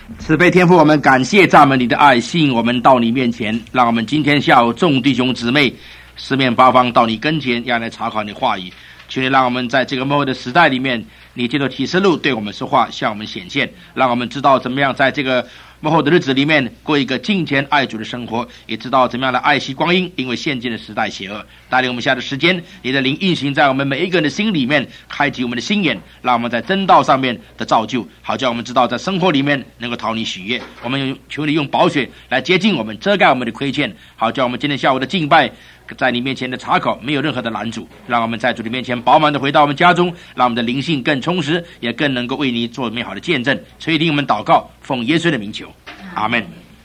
慈悲天父，我们感谢赞美你的爱，吸引我们到你面前，让我们今天下午众弟兄姊妹四面八方到你跟前，要来查考你的话语。求你让我们在这个末后的时代里面，你借着启示录对我们说话，向我们显现，让我们知道怎么样在这个末后的日子里面过一个敬虔爱主的生活，也知道怎么样来爱惜光阴，因为现今的时代邪恶。带领我们下的时间，你的灵运行在我们每一个人的心里面，开启我们的心眼，让我们在真道上面的造就，好叫我们知道在生活里面能够讨你喜悦。我们求你用宝血来洁净我们，遮盖我们的亏欠，好叫我们今天下午的敬拜在你面前的查考没有任何的拦阻，让我们在主的面前饱满的回到我们家中，让我们的灵性更充实，也更能够为你做美好的见证。垂听我们祷告，奉耶稣的名求，阿们。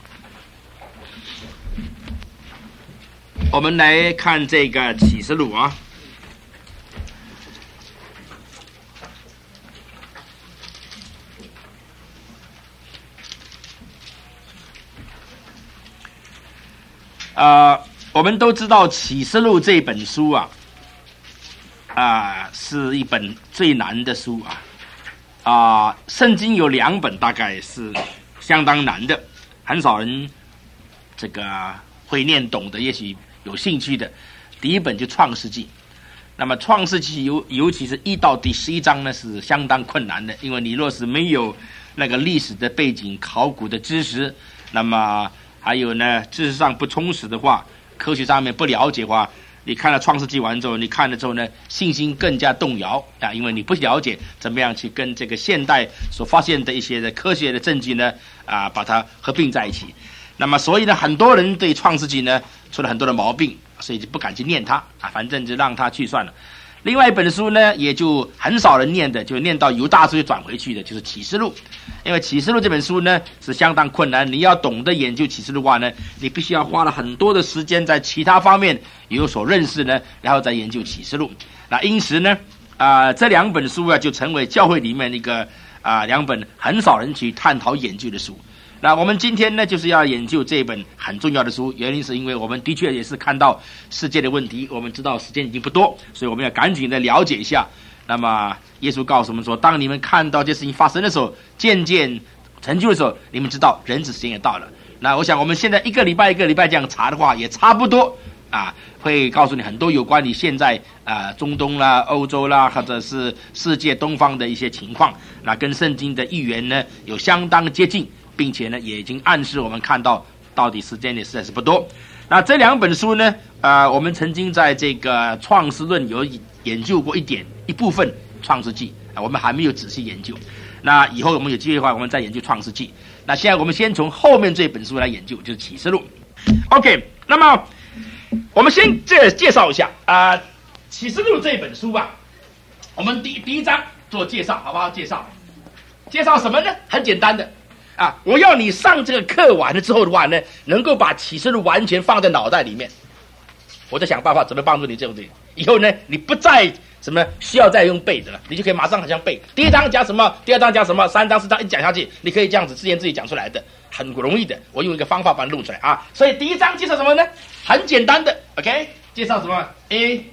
我们来看这个启示录啊，我们都知道启示录这本书是一本最难的书圣经有2本大概是相当难的，很少人这个会念懂的，也许有兴趣的。第一本就创世纪，那么创世纪尤其是1到第11章呢是相当困难的，因为你若是没有那个历史的背景考古的知识，那么还有呢知识上不充实的话，科学上面不了解的话，你看了创世纪完之后，你看了之后呢，信心更加动摇因为你不了解怎么样去跟这个现代所发现的一些的科学的证据呢把它合并在一起。那么所以呢，很多人对创世纪呢出了很多的毛病，所以就不敢去念它反正就让它去算了。另外一本书呢，也就很少人念的，就念到犹大书转回去的，就是启示录。因为启示录这本书呢是相当困难，你要懂得研究启示录的话呢，你必须要花了很多的时间在其他方面有所认识呢，然后再研究启示录。那因此呢这2本书就成为教会里面一个2本很少人去探讨研究的书。那我们今天呢就是要研究这本很重要的书，原因是因为我们的确也是看到世界的问题，我们知道时间已经不多，所以我们要赶紧的了解一下。那么耶稣告诉我们说，当你们看到这事情发生的时候，渐渐成就的时候，你们知道人子时间也到了。那我想我们现在一个礼拜这样查的话，也差不多会告诉你很多有关于现在中东啦、欧洲啦，或者是世界东方的一些情况，那跟圣经的预言呢有相当接近，并且呢也已经暗示我们看到到底时间也实在是不多。那这2本书呢我们曾经在这个创世论有研究过一部分创世纪我们还没有仔细研究。那以后我们有机会的话，我们再研究创世纪。那现在我们先从后面这本书来研究，就是启示录。 OK， 那么我们先介绍一下启示录这本书我们第一章做介绍好不好？介绍什么呢？很简单的我要你上这个课完了之后的话呢，能够把启示录完全放在脑袋里面。我在想办法怎么帮助你这样子，以后呢你不再什么需要再用背的了，你就可以马上好像背第1章讲什么，第2章讲什么，3章4章一讲下去，你可以这样子自言自语讲出来的，很容易的。我用一个方法把它录出来所以第1章介绍什么呢？很简单的 OK， 介绍什么 A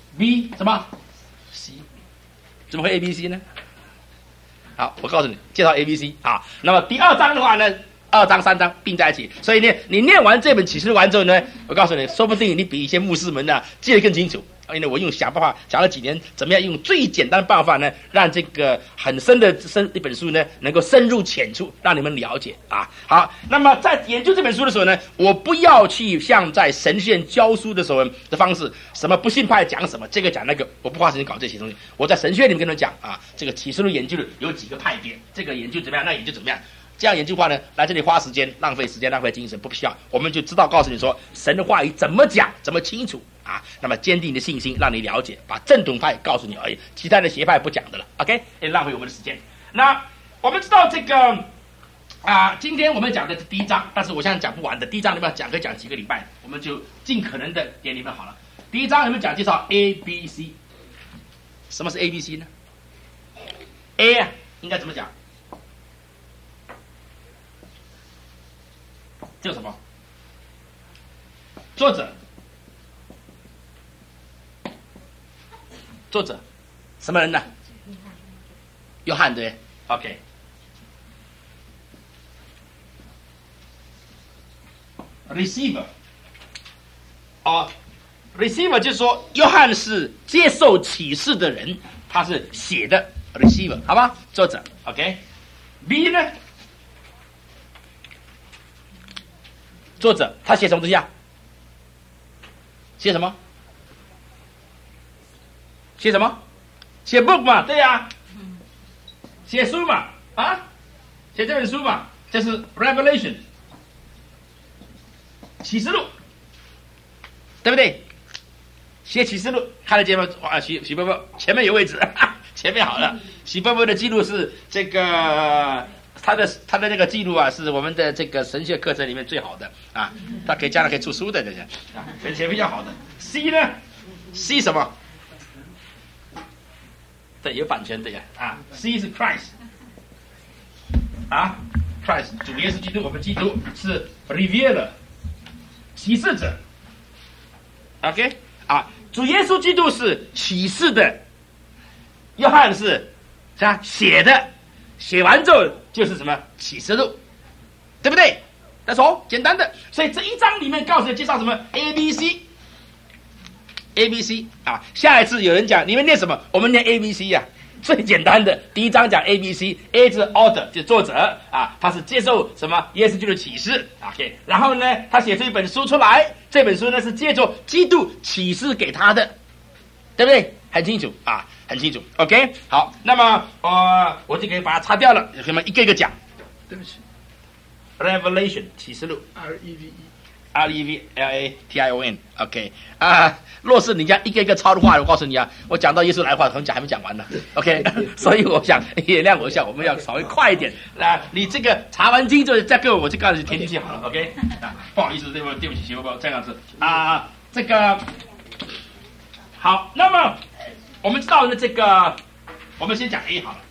B 什么 C， 怎么会 A B C 呢？好，我告诉你，介绍 ABC 那么第2章的话呢，2章3章并在一起，所以呢你念完这本启示录完之后呢，我告诉你，说不定你比一些牧师们记得更清楚。因为我想办法讲了几年，怎么样用最简单的办法呢，让这个很深的一本书呢能够深入浅出，让你们了解好，那么在研究这本书的时候呢，我不要去像在神学院教书的时候的方式，什么不信派讲什么，这个讲那个，我不花时间搞这些东西。我在神学院里面跟他们讲这个启示录研究的有几个派别，这个研究怎么样，那研究怎么样。这样研究的话呢，来这里花时间，浪费时间，浪费精神，不需要。我们就知道告诉你说神的话语怎么讲，怎么清楚那么坚定你的信心，让你了解，把正统派告诉你而已，其他的邪派不讲的了。OK， 浪费我们的时间。那我们知道这个今天我们讲的是第1章，但是我现在讲不完的。第1章你们可以讲几个礼拜，我们就尽可能的给你们好了。第1章你们介绍 ABC， 什么是 ABC 呢？ A 应该怎么讲？叫什么？作者什么人呢？约翰对 ，OK。 receiver。receiver 就是说，约翰是接受启示的人，他是写的 receiver， 好吧？作者 ，OK。B 呢？作者他写什么东西啊？写什么？写什么？写 book 嘛，对呀、写书嘛，写这本书嘛，这是 Revelation， 启示录，对不对？写启示录，看得见吗？许伯伯前面有位置，前面好了。许伯伯的记录是这个，他的那个记录啊，是我们的这个神学课程里面最好的啊，他将来可以出书的，这些啊，前面较好的。C 呢 ？C 什么？对，有版权的呀，C 是 Christ， Christ 主耶稣基督，我们基督是 Revealer， 启示者 ，OK。主耶稣基督是启示的，约翰是写的，写完之后就是什么启示录，对不对？那说简单的，所以这一章里面告诉你介绍什么 ABC 下一次有人讲你们念什么，我们念 ABC 最简单的，第一章讲 ABC，A 是 author 就作者他是接受什么耶稣基督的启示 ，OK， 然后呢，他写出一本书出来，这本书呢是借助基督启示给他的，对不对？很清楚很清楚 ，OK， 好，那么我就可以把它擦掉了，可以一个一个讲。 对不起 ，Revelation 启示录 ，Revelation，OK， 若是你这样一个一个抄的话，我告诉你我讲到耶稣来的话，可能还没讲完呢 ，OK， 所以我想原谅我一下，我们要稍微快一点。你这个查完经之后再给我就告诉你填进去好了 ，OK， 不好意思，对不起，媳妇这样子这个好，那么我们知道的这个，我们先讲 A 好了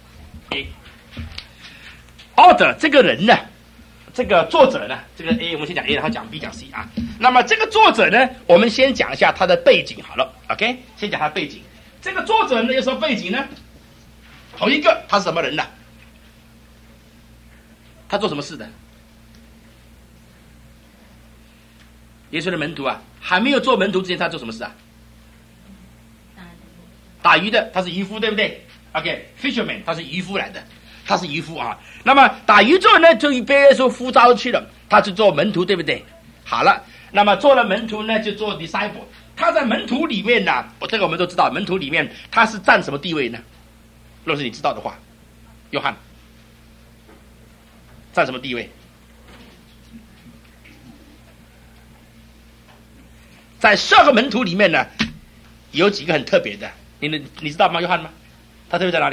，A，author 这个人呢。这个作者呢，这个 A 我们先讲 A， 然后讲 B 讲 C 那么这个作者呢，我们先讲一下他的背景好了 ，OK， 先讲他的背景。这个作者呢有什么背景呢？头一个他是什么人呢？他做什么事的？耶稣的门徒还没有做门徒之前，他做什么事打鱼的，他是渔夫，对不对 ？OK，fisherman， 他是渔夫来的。他是渔夫那么打鱼之后呢，就被耶稣呼召去了，他去做门徒，对不对？好了，那么做了门徒呢，就做 disciple。他在门徒里面呢，这个我们都知道，门徒里面他是占什么地位呢？若是你知道的话，约翰占什么地位？在12个门徒里面呢，有几个很特别的，你知道吗？约翰吗？他特别在哪里？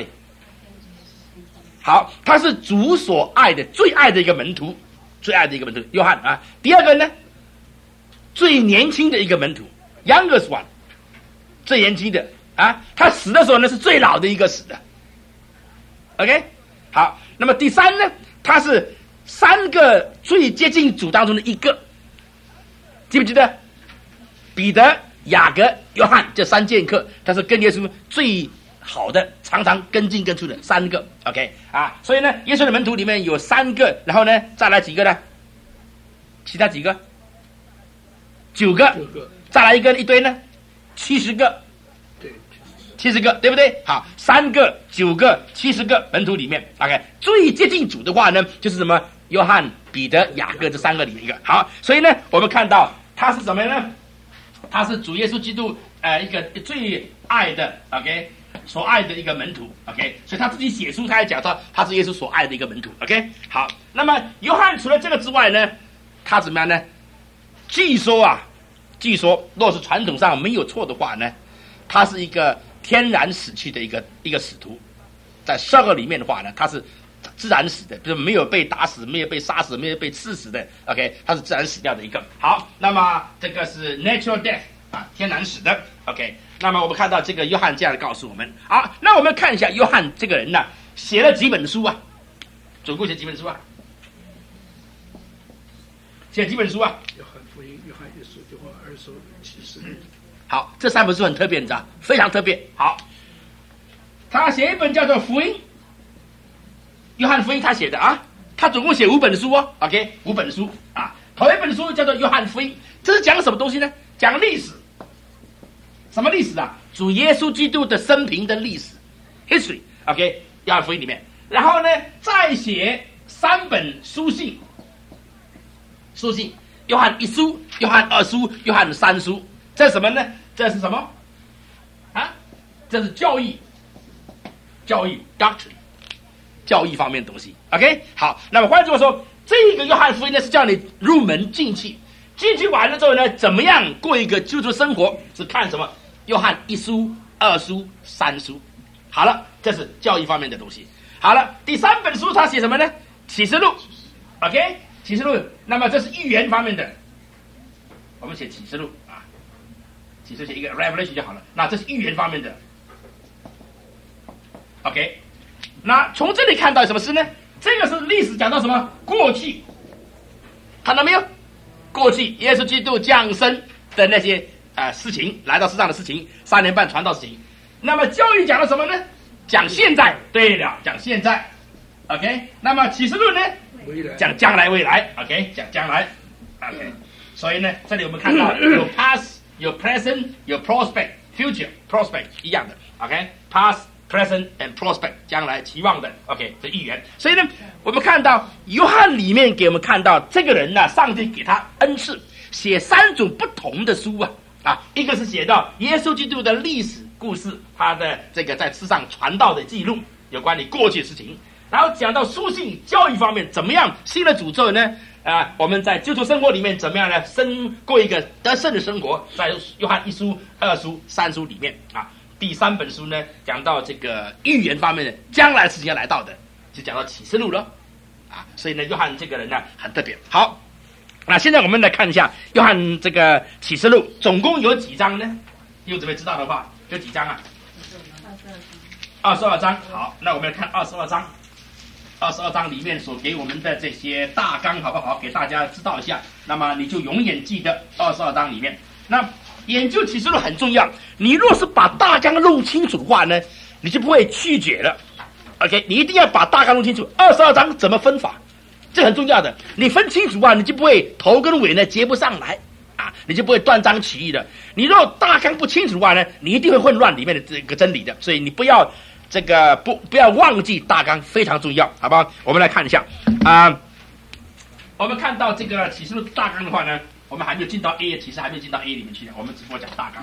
好，他是主所爱的最爱的一个门徒，约翰第二个呢，最年轻的一个门徒 ，youngest one， 最年轻的他死的时候呢是最老的一个死的 ，OK， 好，那么第三呢，他是3个最接近主当中的一个，记不记得？彼得、雅各、约翰这3剑客，他是跟耶稣最好的，常常跟进跟出的3个 ，OK 所以呢，耶稣的门徒里面有3个，然后呢，再来几个呢？其他几个？9个，再来一堆呢？70个， 对 ，70个，对不对？好，3个、9个、70个门徒里面 ，OK， 最接近主的话呢，就是什么？约翰、彼得、雅各这3个里面一个。好，所以呢，我们看到他是什么呢？他是主耶稣基督一个最爱的 ，OK。所爱的一个门徒 ，OK， 所以他自己写书，他也讲到他是耶稣所爱的一个门徒 ，OK。好，那么约翰除了这个之外呢，他怎么样呢？据说，若是传统上没有错的话呢，他是一个天然死去的一个使徒，在12个里面的话呢，他是自然死的，就是没有被打死，没有被杀死，没有被刺死的 ，OK， 他是自然死掉的一个。好，那么这个是 natural death 天然死的 ，OK。那么我们看到这个约翰这样告诉我们，好，那我们看一下约翰这个人呢，写了几本书总共写几本书写几本书约翰福音、约翰一书、约翰二书、启示。 好，这3本书很特别，你知道，非常特别。好，他写一本叫做福音，约翰福音他写的他总共写5本书OK， 5本书头一本书叫做约翰福音，这是讲什么东西呢？讲历史。什么历史啊？主耶稣基督的生平的历史 history。 OK， 约翰福音里面，然后呢再写3本书信，约翰1书、约翰2书、约翰3书。这是什么呢？这是什么啊？这是教义 doctrine， 教义方面的东西。 OK， 好，那么换句话说，这个约翰福音呢是叫你入门进去完了之后呢，怎么样过一个基督徒生活，是看什么？约翰1书、2书、3书。好了，这是教义方面的东西。好了，第3本书他写什么呢？启示录。 OK， 启示录，那么这是预言方面的，我们写启示录啊，启示写一个 revelation 就好了。那这是预言方面的。 OK， 那从这里看到什么事呢？这个是历史讲到什么？过去，看到没有？过去耶稣基督降生的那些事情，来到世上的事情，3年半传道事情。那么教育讲了什么呢？讲现在。对了，讲现在。 OK， 那么启示录呢？讲将来未来。 OK， 讲将来。 OK， 所以呢，这里我们看到有 past， 有 present， 有 prospect，future prospect 一样的。 OK，past、present and prospect， 将来期望的。 OK， 这预言。所以呢，我们看到约翰里面给我们看到这个人呢，上帝给他恩赐，写3种不同的书啊，一个是写到耶稣基督的历史故事，他的这个在世上传道的记录，有关你过去的事情。然后讲到书信教育方面，怎么样信了主之后呢？我们在基督徒生活里面怎么样呢？过一个得胜的生活，在约翰1书、2书、3书里面啊。第3本书呢，讲到这个预言方面的将来事情要来到的，就讲到启示录了啊。所以呢，约翰这个人呢很特别。好，那现在我们来看一下约翰这个启示录总共有几章呢？有准备知道的话，有几章啊？22章。好，那我们来看22章。22章里面所给我们的这些大纲，好不好？给大家知道一下。那么你就永远记得22章里面。那研究启示录很重要，你若是把大纲弄清楚的话呢，你就不会曲解了。OK， 你一定要把大纲弄清楚。22章怎么分法，这很重要的。你分清楚啊，你就不会头跟尾呢接不上来啊，你就不会断章取义的。你若大纲不清楚的话呢，你一定会混乱里面的这个真理的。所以你不要。这个不要忘记大纲，非常重要，好不好？我们来看一下我们看到这个启示录大纲的话呢，我们还没有进到 A， 其实还没有进到 A 里面去，我们只不过讲大纲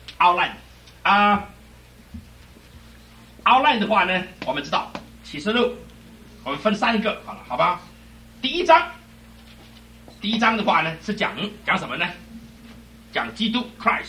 outline 的话呢，我们知道启示录我们分3个好了，好吧？第一章的话呢是讲什么呢？讲基督 Christ，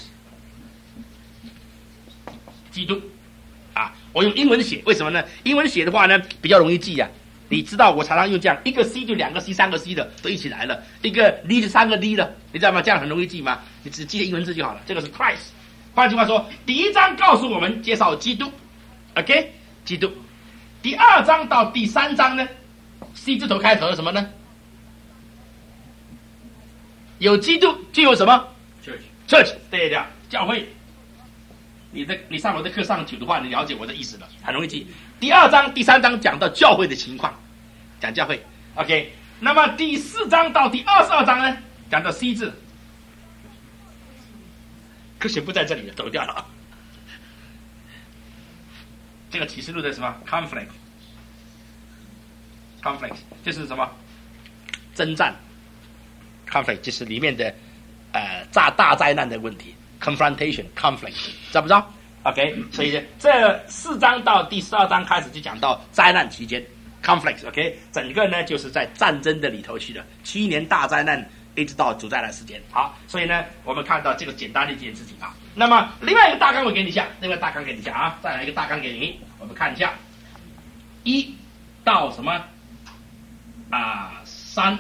基督。我用英文写，为什么呢？英文写的话呢，比较容易记啊。你知道我常常用这样，一个 C 就2个 C、3个 C 的都一起来了，一个 D 就3个 D 了，你知道吗？这样很容易记吗？你只记得英文字就好了。这个是 Christ。换句话说，第1章告诉我们介绍基督 ，OK， 基督。第2章到第3章呢 ，C 字头开头的什么呢？有基督就有什么 ？Church， 对的，教会。你上我的课上久的话，你了解我的意思了，很容易记。第2章、第3章讲到教会的情况，讲教会。OK， 那么第4章到第22章呢，讲到 C 字，可惜不在这里了，走掉了。这个启示录的什么 conflict 就是什么征战 conflict 就是里面的大灾难的问题。confrontation conflict 知道不知道 ？OK， 所以这4章到第12章开始就讲到灾难期间 conflict OK， 整个呢就是在战争的里头去的7年大灾难，一直到主灾难时间。好，所以呢我们看到这个简单的一件事情啊。那么另外一个大纲我给你一下，再来一个大纲给你，我们看一下1到什么3，1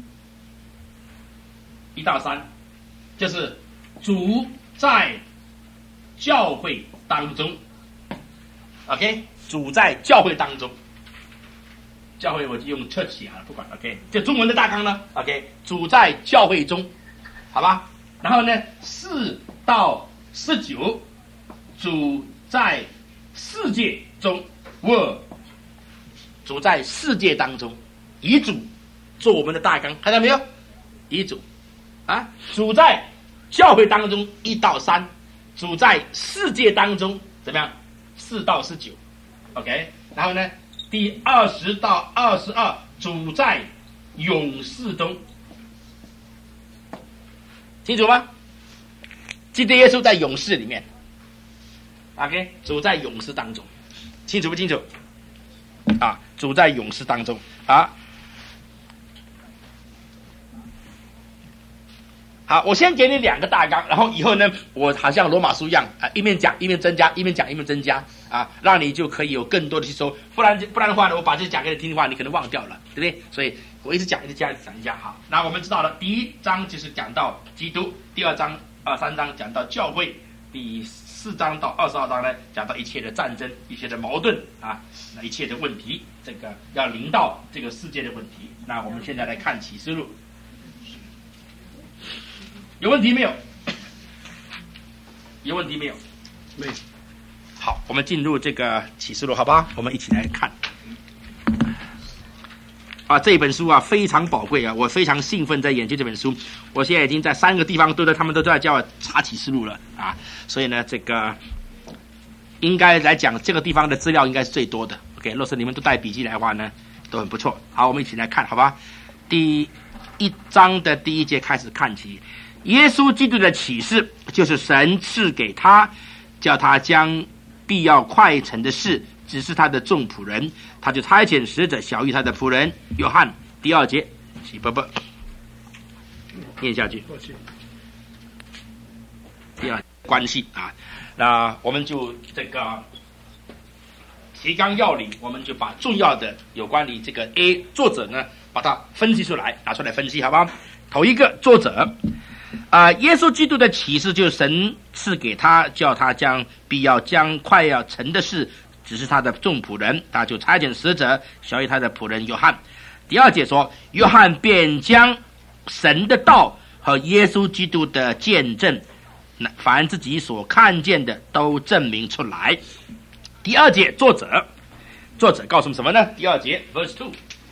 到3就是主在教会当中 ，OK， 主在教会当中，教会我就用 church 写好了，不管 OK， 这中文的大纲呢 ，OK， 主在教会中，好吧？然后呢4到19，主在世界中 ，world， 主在世界当中，以主做我们的大纲，看到没有？ 一组啊，主在教会当中1到3，主在世界当中怎么样？4到19 ，OK。然后呢，第20到22，主在勇士中，清楚吗？基督耶稣在勇士里面 ，OK， 主在勇士当中，清楚不清楚？啊，主在勇士当中啊。好，我先给你2个大纲，然后以后呢，我好像罗马书一样啊，一面讲一面增加，一面讲一面增加啊，让你就可以有更多的吸收。不然的话呢，我把这讲给你听的话，你可能忘掉了，对不对？所以我一直讲一直讲一下。好，那我们知道了，第1章就是讲到基督，第2章、3章讲到教会，第4章到22章呢讲到一切的战争、一切的矛盾啊，那一切的问题，这个要临到这个世界的问题。那我们现在来看启示录。有问题没有？有问题没有？ 没有。 好，我们进入这个启示录，好吧？我们一起来看。啊，这本书啊非常宝贵啊，我非常兴奋在研究这本书。我现在已经在3个地方他们都在叫我查启示录了啊，所以呢，这个应该来讲这个地方的资料应该是最多的。OK， 若是你们都带笔记来的话呢，都很不错。好，我们一起来看，好吧？第1章的第1节开始看起。耶稣基督的启示，就是神赐给他，叫他将必要快成的事指示他的众仆人，他就差遣使者晓谕他的仆人约翰。第2节，念下去。第2关系啊，那我们就这个提纲要领，我们就把重要的有关于这个 A 作者呢，把它分析出来，拿出来分析，好吧？头一个作者。耶稣基督的启示就是神赐给他，叫他将快要成的事指示他的众仆人，他就差遣使者晓谕他的仆人约翰。第2节说，约翰便将神的道和耶稣基督的见证，凡自己所看见的都证明出来。第2节作者告诉我们什么呢？第2节 verse 2，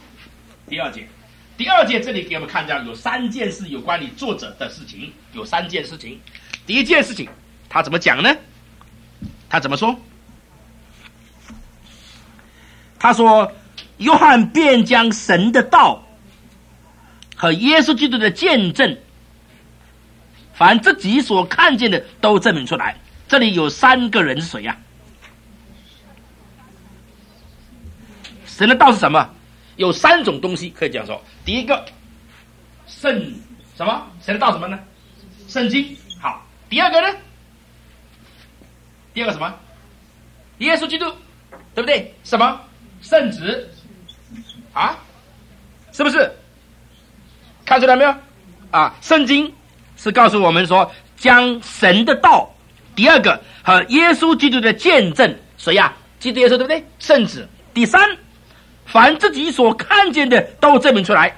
第2节这里给我们看到有3件事有关于作者的事情，有3件事情。第1件事情他怎么讲呢？他怎么说？他说约翰便将神的道和耶稣基督的见证，凡自己所看见的都证明出来。这里有3个人是谁呀？神的道是什么？有3种东西可以这样说。第一个，神的道什么呢？圣经。好，第2个呢？第2个什么？耶稣基督，对不对？什么？圣子啊，是不是？看出来没有？啊，圣经是告诉我们说，将神的道，第2个和耶稣基督的见证，谁呀？基督耶稣，对不对？圣子。第3，凡自己所看见的都证明出来，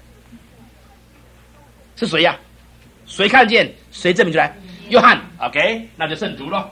是谁呀？谁看见谁证明出来？约翰。 OK， 那就圣徒咯。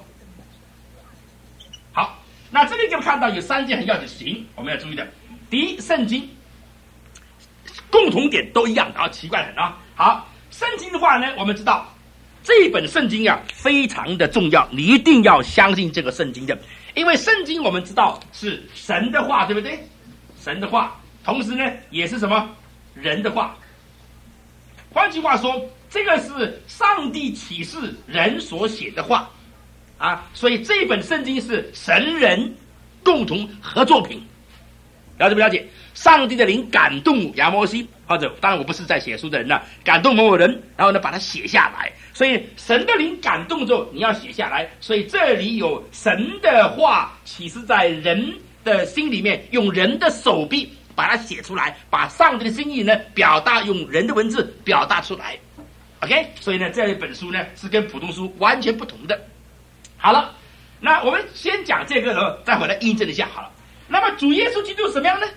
好，那这里就看到有3件很要紧的事情，我们要注意的。第一，圣经共同点都一样啊，奇怪很啊。好，圣经的话呢，我们知道这本圣经啊非常的重要，你一定要相信这个圣经的，因为圣经我们知道是神的话，对不对？神的话，同时呢也是什么？人的话。换句话说，这个是上帝启示人所写的话啊，所以这本圣经是神人共同合作品，了解不了解？上帝的灵感动亚摩西，或者当然我不是在写书的人了，感动某某人，然后呢把它写下来。所以神的灵感动之后，你要写下来。所以这里有神的话启示在人的心里面，用人的手臂把它写出来，把上帝的心意呢表达，用人的文字表达出来。OK， 所以呢这一本书呢是跟普通书完全不同的。好了，那我们先讲这个，然后再回来印证一下好了。那么主耶稣基督怎么样呢？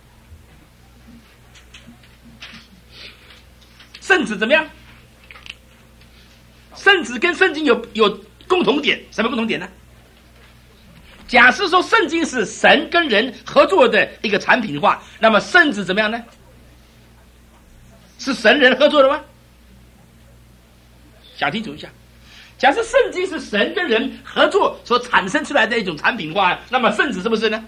圣子怎么样？圣子跟圣经有共同点，什么共同点呢？假设说圣经是神跟人合作的一个产品的话，那么圣子怎么样呢？ 是神人合作的吗？想清楚一下。假设圣经是神跟人合作所产生出来的一种产品的话，那么圣子是不是呢？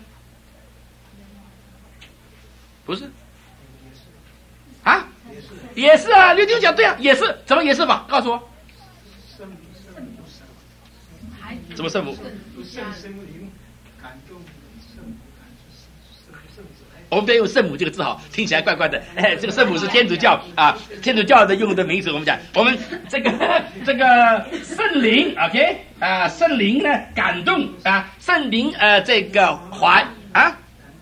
不是啊，也是啊，你就讲对啊，也是，怎么也是法？告诉我，怎么圣母？我们别用圣母这个字哈，听起来怪怪的。哎，这个圣母是天主教啊，天主教的用的名词。我们讲，我们这个圣灵 ，OK 啊，圣灵呢感动啊，圣灵这个怀啊。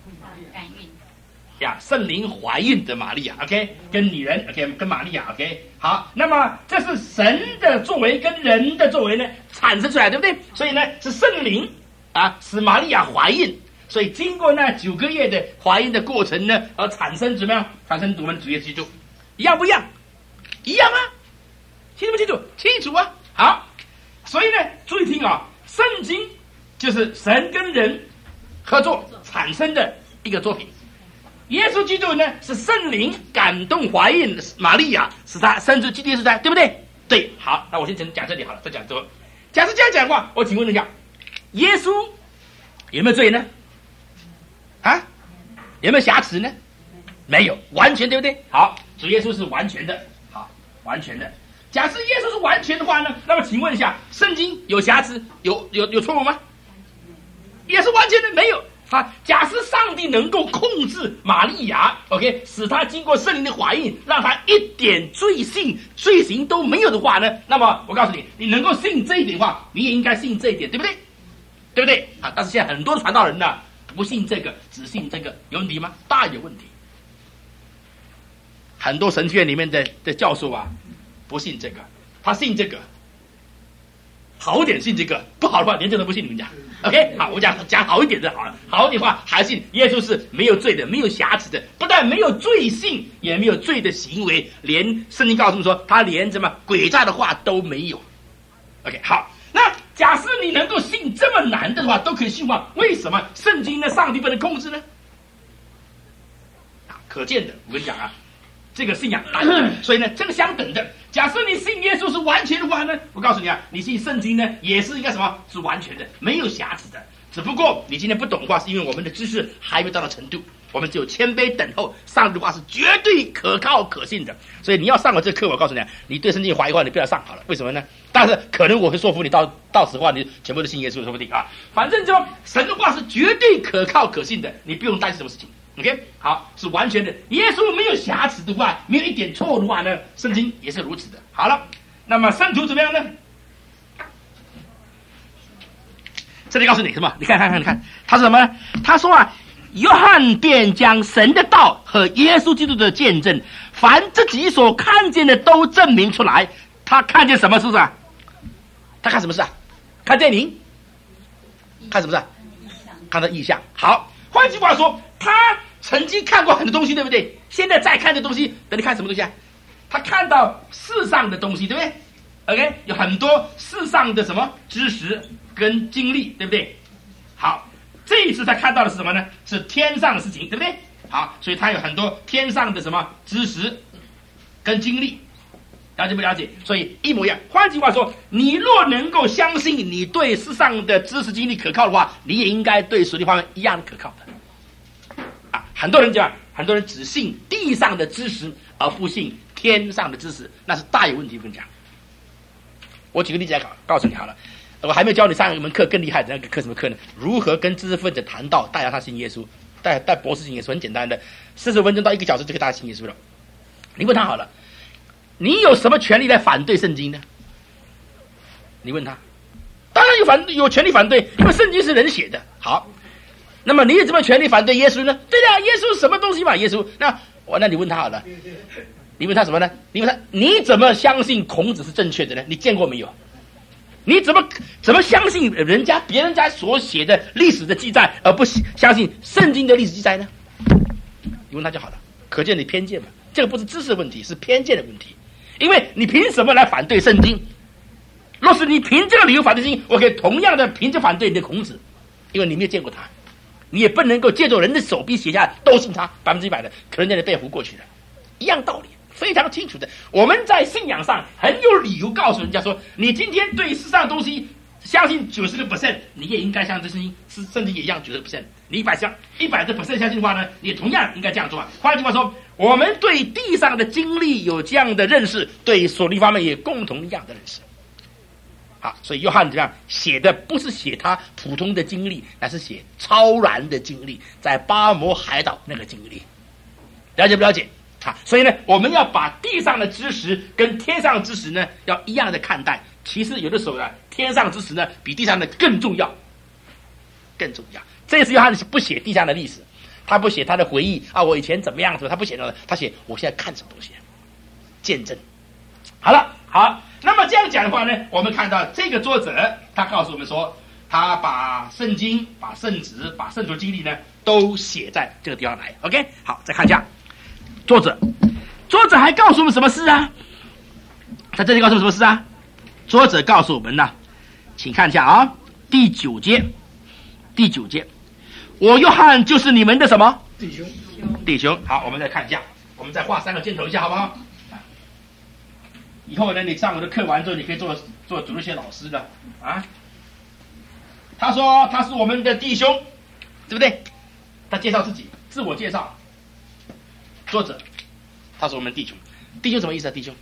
呀，圣灵怀孕的玛利亚 ，OK， 跟女人 ，OK， 跟玛利亚 ，OK， 好，那么这是神的作为跟人的作为呢产生出来，对不对？所以呢是圣灵啊使玛利亚怀孕，所以经过那9个月的怀孕的过程呢，而产生怎么样？产生我们主耶稣基督，一样不一样？一样啊，清楚不清楚？清楚啊。好，所以呢，注意听啊，圣经就是神跟人合作产生的一个作品。耶稣基督呢是圣灵感动怀孕玛利亚，使他生出基督耶稣来，对不对？对，好，那我先讲这里好了，再讲这个。假设这样讲的话，我请问一下，耶稣有没有罪呢？啊，有没有瑕疵呢？没有，完全，对不对？好，主耶稣是完全的，好，完全的。假设耶稣是完全的话呢，那么请问一下，圣经有瑕疵、有错误吗？也是完全的，没有。啊，假设上帝能够控制玛利亚 ，OK， 使她经过圣灵的怀孕，让她一点罪行都没有的话呢，那么我告诉你，你能够信这一点的话，你也应该信这一点，对不对？对不对？啊，但是现在很多传道人呢，不信这个，只信这个，有问题吗？大有问题。很多神学院里面的教授啊，不信这个，他信这个，好一点信这个，不好的话连这都不信。你们讲 ，OK？ 好，我讲好一点的好了，好一点的话还信耶稣是没有罪的，没有瑕疵的，不但没有罪性，也没有罪的行为，连圣经告诉我们说，他连什么诡诈的话都没有。OK， 好，那假设你能够信这么难的话，都可以信的话，为什么圣经呢？上帝不能控制呢？啊，可见的，我跟你讲啊。这个信仰大，所以呢，这个相等的。假设你信耶稣是完全的话呢，我告诉你啊，你信圣经呢也是应该什么？是完全的，没有瑕疵的。只不过你今天不懂的话，是因为我们的知识还没到程度，我们只有谦卑等候。上帝的话是绝对可靠可信的，所以你要上了这课，我告诉你啊，你对圣经怀疑的话，你不要上好了。为什么呢？但是可能我会说服你到时的话，你全部都信耶稣，说不定啊。反正就神的话是绝对可靠可信的，你不用担心什么事情。OK， 好，是完全的。耶稣没有瑕疵的话，没有一点错误的话呢，圣经也是如此的。好了，那么圣徒怎么样呢？这里告诉你什么？你看，他说什么呢？他说啊，约翰便将神的道和耶稣基督的见证，凡自己所看见的都证明出来。他看见什么？是不是啊？他看什么事啊？看电影？看什么事啊？看到异象。好，换句话说，他曾经看过很多东西，对不对？现在再看这东西，等你看什么东西啊？他看到世上的东西，对不对 ？OK， 有很多世上的什么知识跟经历，对不对？好，这一次他看到的是什么呢？是天上的事情，对不对？好，所以他有很多天上的什么知识跟经历，了解不了解？所以一模一样。换句话说，你若能够相信你对世上的知识经历可靠的话，你也应该对属灵方面一样可靠的。很多人讲，很多人只信地上的知识，而不信天上的知识，那是大有问题。我跟你讲，我举个例子来告诉你好了。我还没有教你上一门课更厉害的那个课，什么课呢？如何跟知识分子谈道，带他信耶稣，带博士信耶稣，很简单的，40分钟到1个小时就可以带他信耶稣了。你问他好了，你有什么权利来反对圣经呢？你问他，当然有权利反对，因为圣经是人写的。好。那么你有什么权利反对耶稣呢？对的，耶稣什么东西嘛？耶稣，那你问他好了，你问他什么呢？你问他，你怎么相信孔子是正确的呢？你见过没有？你怎么相信别人家所写的历史的记载，而不相信圣经的历史记载呢？你问他就好了。可见你偏见嘛？这个不是知识问题，是偏见的问题。因为你凭什么来反对圣经？若是你凭这个理由反对圣经，我可以同样的凭着反对你的孔子，因为你没有见过他。你也不能够借助人的手臂写下都信他100%的，可能让你被唬过去了，一样道理。 非常清楚的。我们在信仰上很有理由告诉人家说，你今天对世上东西相信90%，你也应该像这圣经也一样90%。你100% 相信的话呢，你同样应该这样做。换句话说，我们对地上的经历有这样的认识，对属灵方面也共同一样的认识。好，所以约翰这样写的不是写他普通的经历，而是写超然的经历，在巴摩海岛那个经历，了解不了解？啊，所以呢，我们要把地上的知识跟天上的知识呢，要一样的看待。其实有的时候呢，天上的知识呢，比地上的更重要，更重要。这次约翰不写地上的历史，他不写他的回忆啊，我以前怎么样子，他不写的，他写我现在看什么东西，见证。好了，好。那么这样讲的话呢，我们看到这个作者他告诉我们说，他把圣经、把圣旨、把圣徒经历呢，都写在这个地方来。OK， 好，再看一下作者还告诉我们什么事啊？在这里告诉我们什么事啊？作者告诉我们呢，请看一下啊，第九节，我约翰就是你们的什么弟兄？好，我们再看一下，我们再画3个箭头一下，好不好？以后呢，你上我的课完之后，你可以做主日学老师的啊。他说他是我们的弟兄，对不对？他介绍自己，自我介绍。作者，他是我们弟兄。弟兄什么意思啊？弟兄，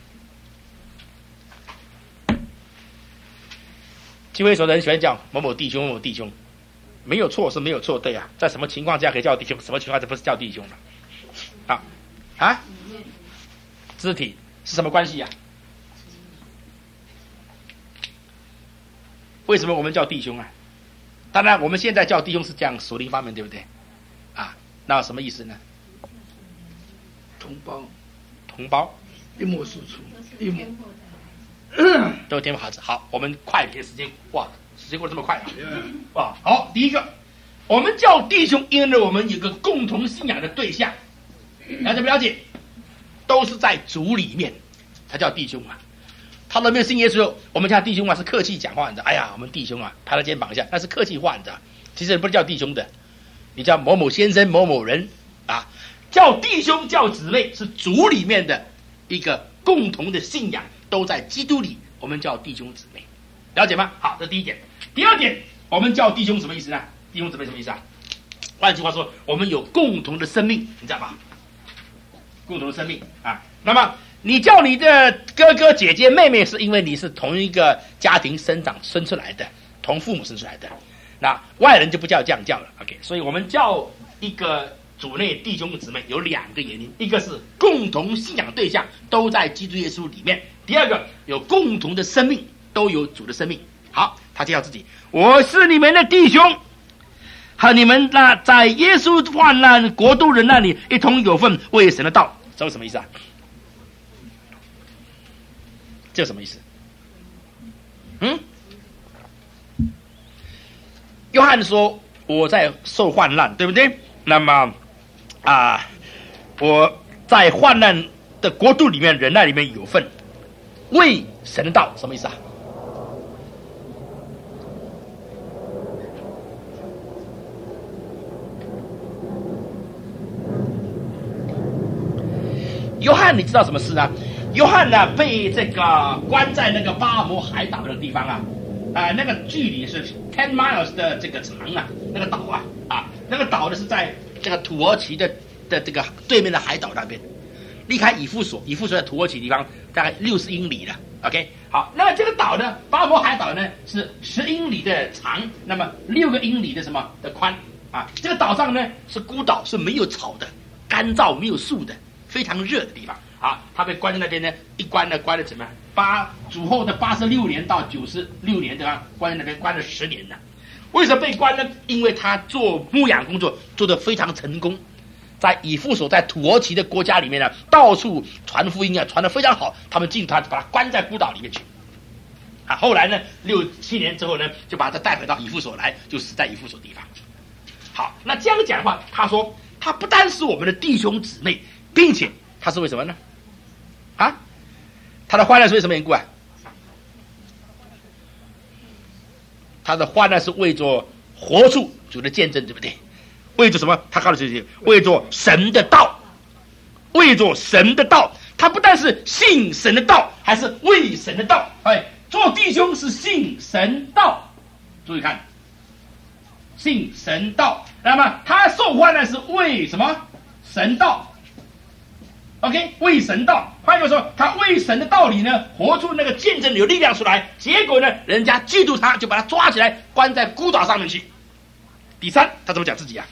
聚会所的人喜欢叫某某弟兄，某某弟兄，没有错是没有错，对啊。在什么情况下可以叫弟兄？什么情况下不是叫弟兄的？啊，肢体是什么关系呀？为什么我们叫弟兄啊？当然，我们现在叫弟兄是这样属灵方面，对不对？啊，那什么意思呢？同胞， 一模输出，一模都天父孩子。好，我们快点时间，哇，时间过得这么快啊！哇，好，第一个，我们叫弟兄，因为我们有个共同信仰的对象，了解不了解？都是在主里面才叫弟兄啊。他都没有信耶稣，我们叫弟兄啊，是客气讲话，你知道？哎呀，我们弟兄啊，拍他肩膀一下，那是客气话，你知道？其实不是叫弟兄的，你叫某某先生、某某人啊，叫弟兄、叫姊妹，是主里面的一个共同的信仰，都在基督里，我们叫弟兄姊妹，了解吗？好，这第一点。第二点，我们叫弟兄什么意思呢？弟兄姊妹什么意思啊？换句话说，我们有共同的生命，你知道吧？共同的生命啊，那么你叫你的哥哥姐姐妹妹，是因为你是同一个家庭生出来的，同父母生出来的。那外人就不叫这样叫了 ，OK？ 所以我们叫一个主内弟兄姊妹有2个原因，一个是共同信仰对象都在基督耶稣里面，第二个有共同的生命，都有主的生命。好，他介绍自己，我是你们的弟兄，和你们那在耶稣患难国度人那里一同有份为神的道。这是什么意思啊？这什么意思？约翰说我在受患难，对不对？那么我在患难的国度里面，忍耐里面有份，为神的道，什么意思啊？约翰，你知道什么事呢？约翰呢被这个关在那个巴摩海岛的地方啊，那个距离是10 miles 的这个长啊，那个岛啊，那个岛呢是在这个土耳其的这个对面的海岛那边，离开以弗所在土耳其地方大概60英里了。OK， 好，那这个岛呢，巴摩海岛呢是10英里的长，那么6个英里的什么的宽啊？这个岛上呢是孤岛，是没有草的，干燥没有树的。非常热的地方啊，他被关在那边呢，一关呢关了怎么样？主后的86年到96年对吧？关在那边关了10年了。为什么被关呢？因为他做牧养工作做得非常成功，在以弗所在土耳其的国家里面呢，到处传福音啊，传得非常好。他们进团把他关在孤岛里面去啊。后来呢，6、7年之后呢，就把他带回到以弗所来，就死在以弗所地方。好，那这样讲的话，他说他不单是我们的弟兄姊妹。并且他是为什么呢？啊，他的患难是为什么缘故啊？他的患难是为着活出主的见证，对不对？为着什么？他告诉自己，为着神的道，为着神的道。 他不但是信神的道，还是为神的道。做弟兄是信神道，注意看，信神道。那么他受患难是为什么？神道。OK， 为神道。换句话说，他为神的道理呢，活出那个见证有力量出来。结果呢，人家嫉妒他，就把他抓起来，关在孤岛上面去。第三，他怎么讲自己啊？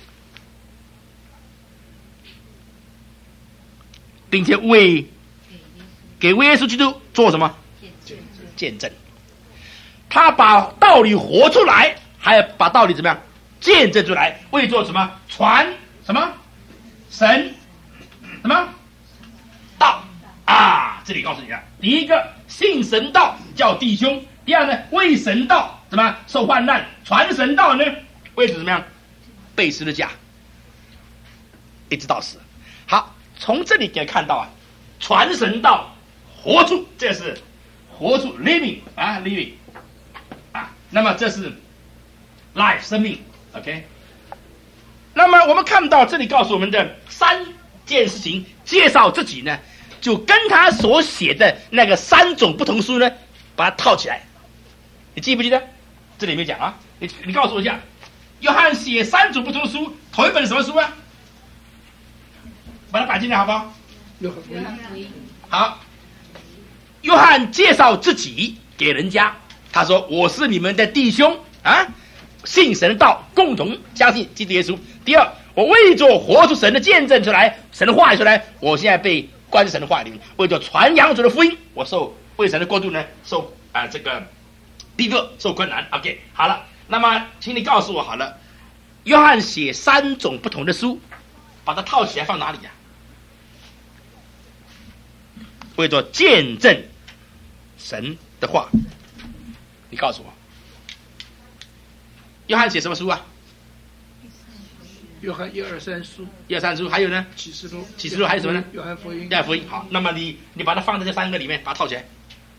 并且给耶稣基督做什么？见证。他把道理活出来，还要把道理怎么样见证出来？为做什么？传什么？神什么道啊？这里告诉你啊，第一个信神道叫弟兄，第二呢为神道怎么受患难？传神道呢为怎么样背十字架，一直到死。好，从这里可以看到啊，传神道活出，这是活出 living 啊 living 啊，那么这是 life 生命 OK。 那么我们看到这里告诉我们的三件事情，介绍自己呢，就跟他所写的那个三种不同书呢，把它套起来。你记不记得？这里没讲啊，你告诉我一下，约翰写三种不同书，头一本什么书啊？把它摆进来好不好？ 约翰福音。 好，约翰介绍自己给人家，他说我是你们的弟兄啊，信神道，共同相信基督耶稣。第二，我为着活出神的见证出来，神的话语出来，我现在被关在神的话语里面，为着传扬主的福音，我受为神的国度呢受这个逼迫，受困难。OK， 好了，那么请你告诉我好了，约翰写三种不同的书，把它套起来放哪里呀？为着见证神的话，你告诉我，约翰写什么书啊？ 约翰1、2、3书 ，1、2、3书，还有呢？ 启示录， 启示录还有什么呢？ 约翰福音， 约翰福音。好，那么你把它放在这三个里面，把它套起来。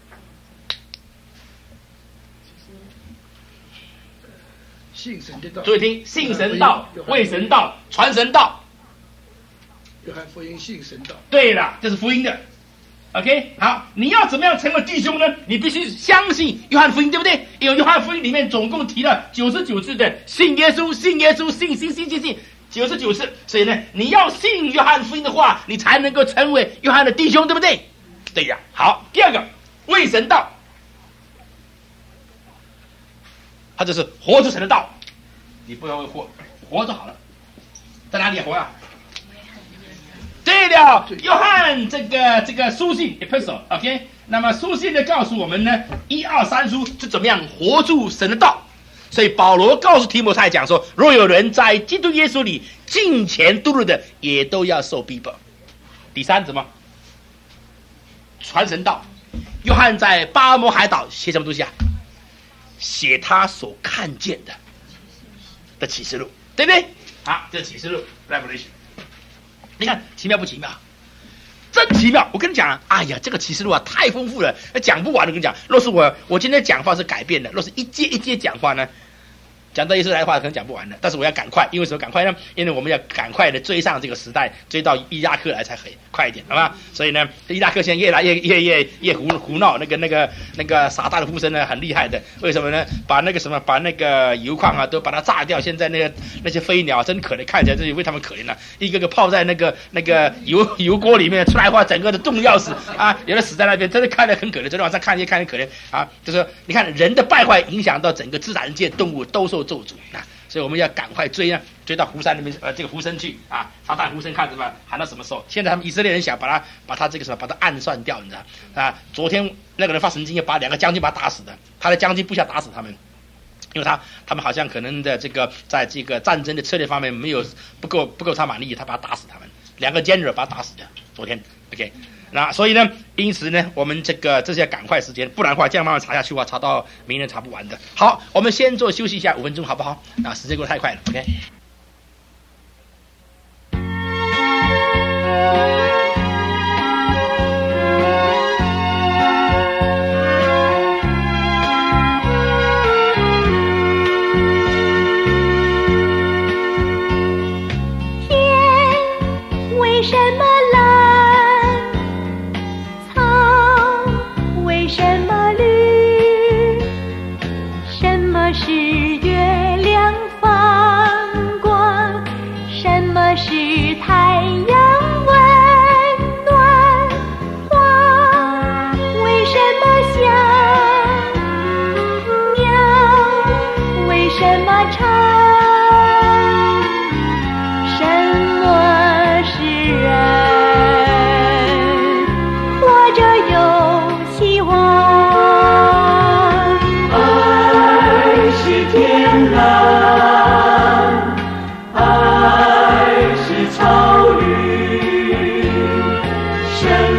信神的道， 注意听，信神道，为神道，传神道。 约翰福音，信神道。 对了，这是福音的。OK， 好，你要怎么样成为弟兄呢？你必须相信约翰福音，对不对？因为约翰福音里面总共提了99次的信耶稣，信耶稣，信99次。所以呢，你要信约翰福音的话，你才能够成为约翰的弟兄，对不对？对呀。好，第二个为神道，他就是活出神的道。你不要活着好了，在哪里活啊？对了，约翰这个书信 epistle，OK， 那么书信呢告诉我们呢，1、2、3书是怎么样活出神的道。所以保罗告诉提摩太讲说，若有人在基督耶稣里敬虔度日的，也都要受逼迫。第三什么？传神道。约翰在巴摩海岛写什么东西啊？写他所看见的启示录，对不对？好，这启示录 Revelation。你看奇妙不奇妙？真奇妙！我跟你讲，哎呀，这个启示录啊太丰富了，讲不完。我跟你讲，若是我今天讲话是改变的，若是一节一节讲话呢，讲到耶稣来的话可能讲不完的。但是我要赶快，因为什么赶快呢？因为我们要赶快的追上这个时代，追到伊拉克来才可以快一点，好吧？所以呢，伊拉克现在越来越胡闹，那个撒旦的呼声呢很厉害的。为什么呢？把那个油矿啊都把它炸掉。现在那些飞鸟真可怜，看起来真是为他们可怜了，一个个泡在那个油锅里面，出来的话整个的冻得要死啊！有的死在那边，真的看得很可怜。昨天晚上看得可怜啊，就是你看人的败坏影响到整个自然界动物都受咒诅啊，所以我们要赶快追到湖山那边这个湖参去啊！撒旦湖参看什么喊到什么时候？现在他们以色列人想把他这个把他暗算掉，你知道啊？昨天那个人发神经，要把2个将军把他打死的，他的将军不想打死他们，因为他们好像可能的这个在这个战争的策略方面没有不够他满意，他把他打死他们2个 general 把他打死的。昨天 OK。那所以呢，因此呢，我们这些赶快时间，不然的话这样慢慢查下去的话，查到明天查不完的。好，我们先休息一下5分钟，好不好？啊，时间过得太快了 ，OK。 天为什么蓝？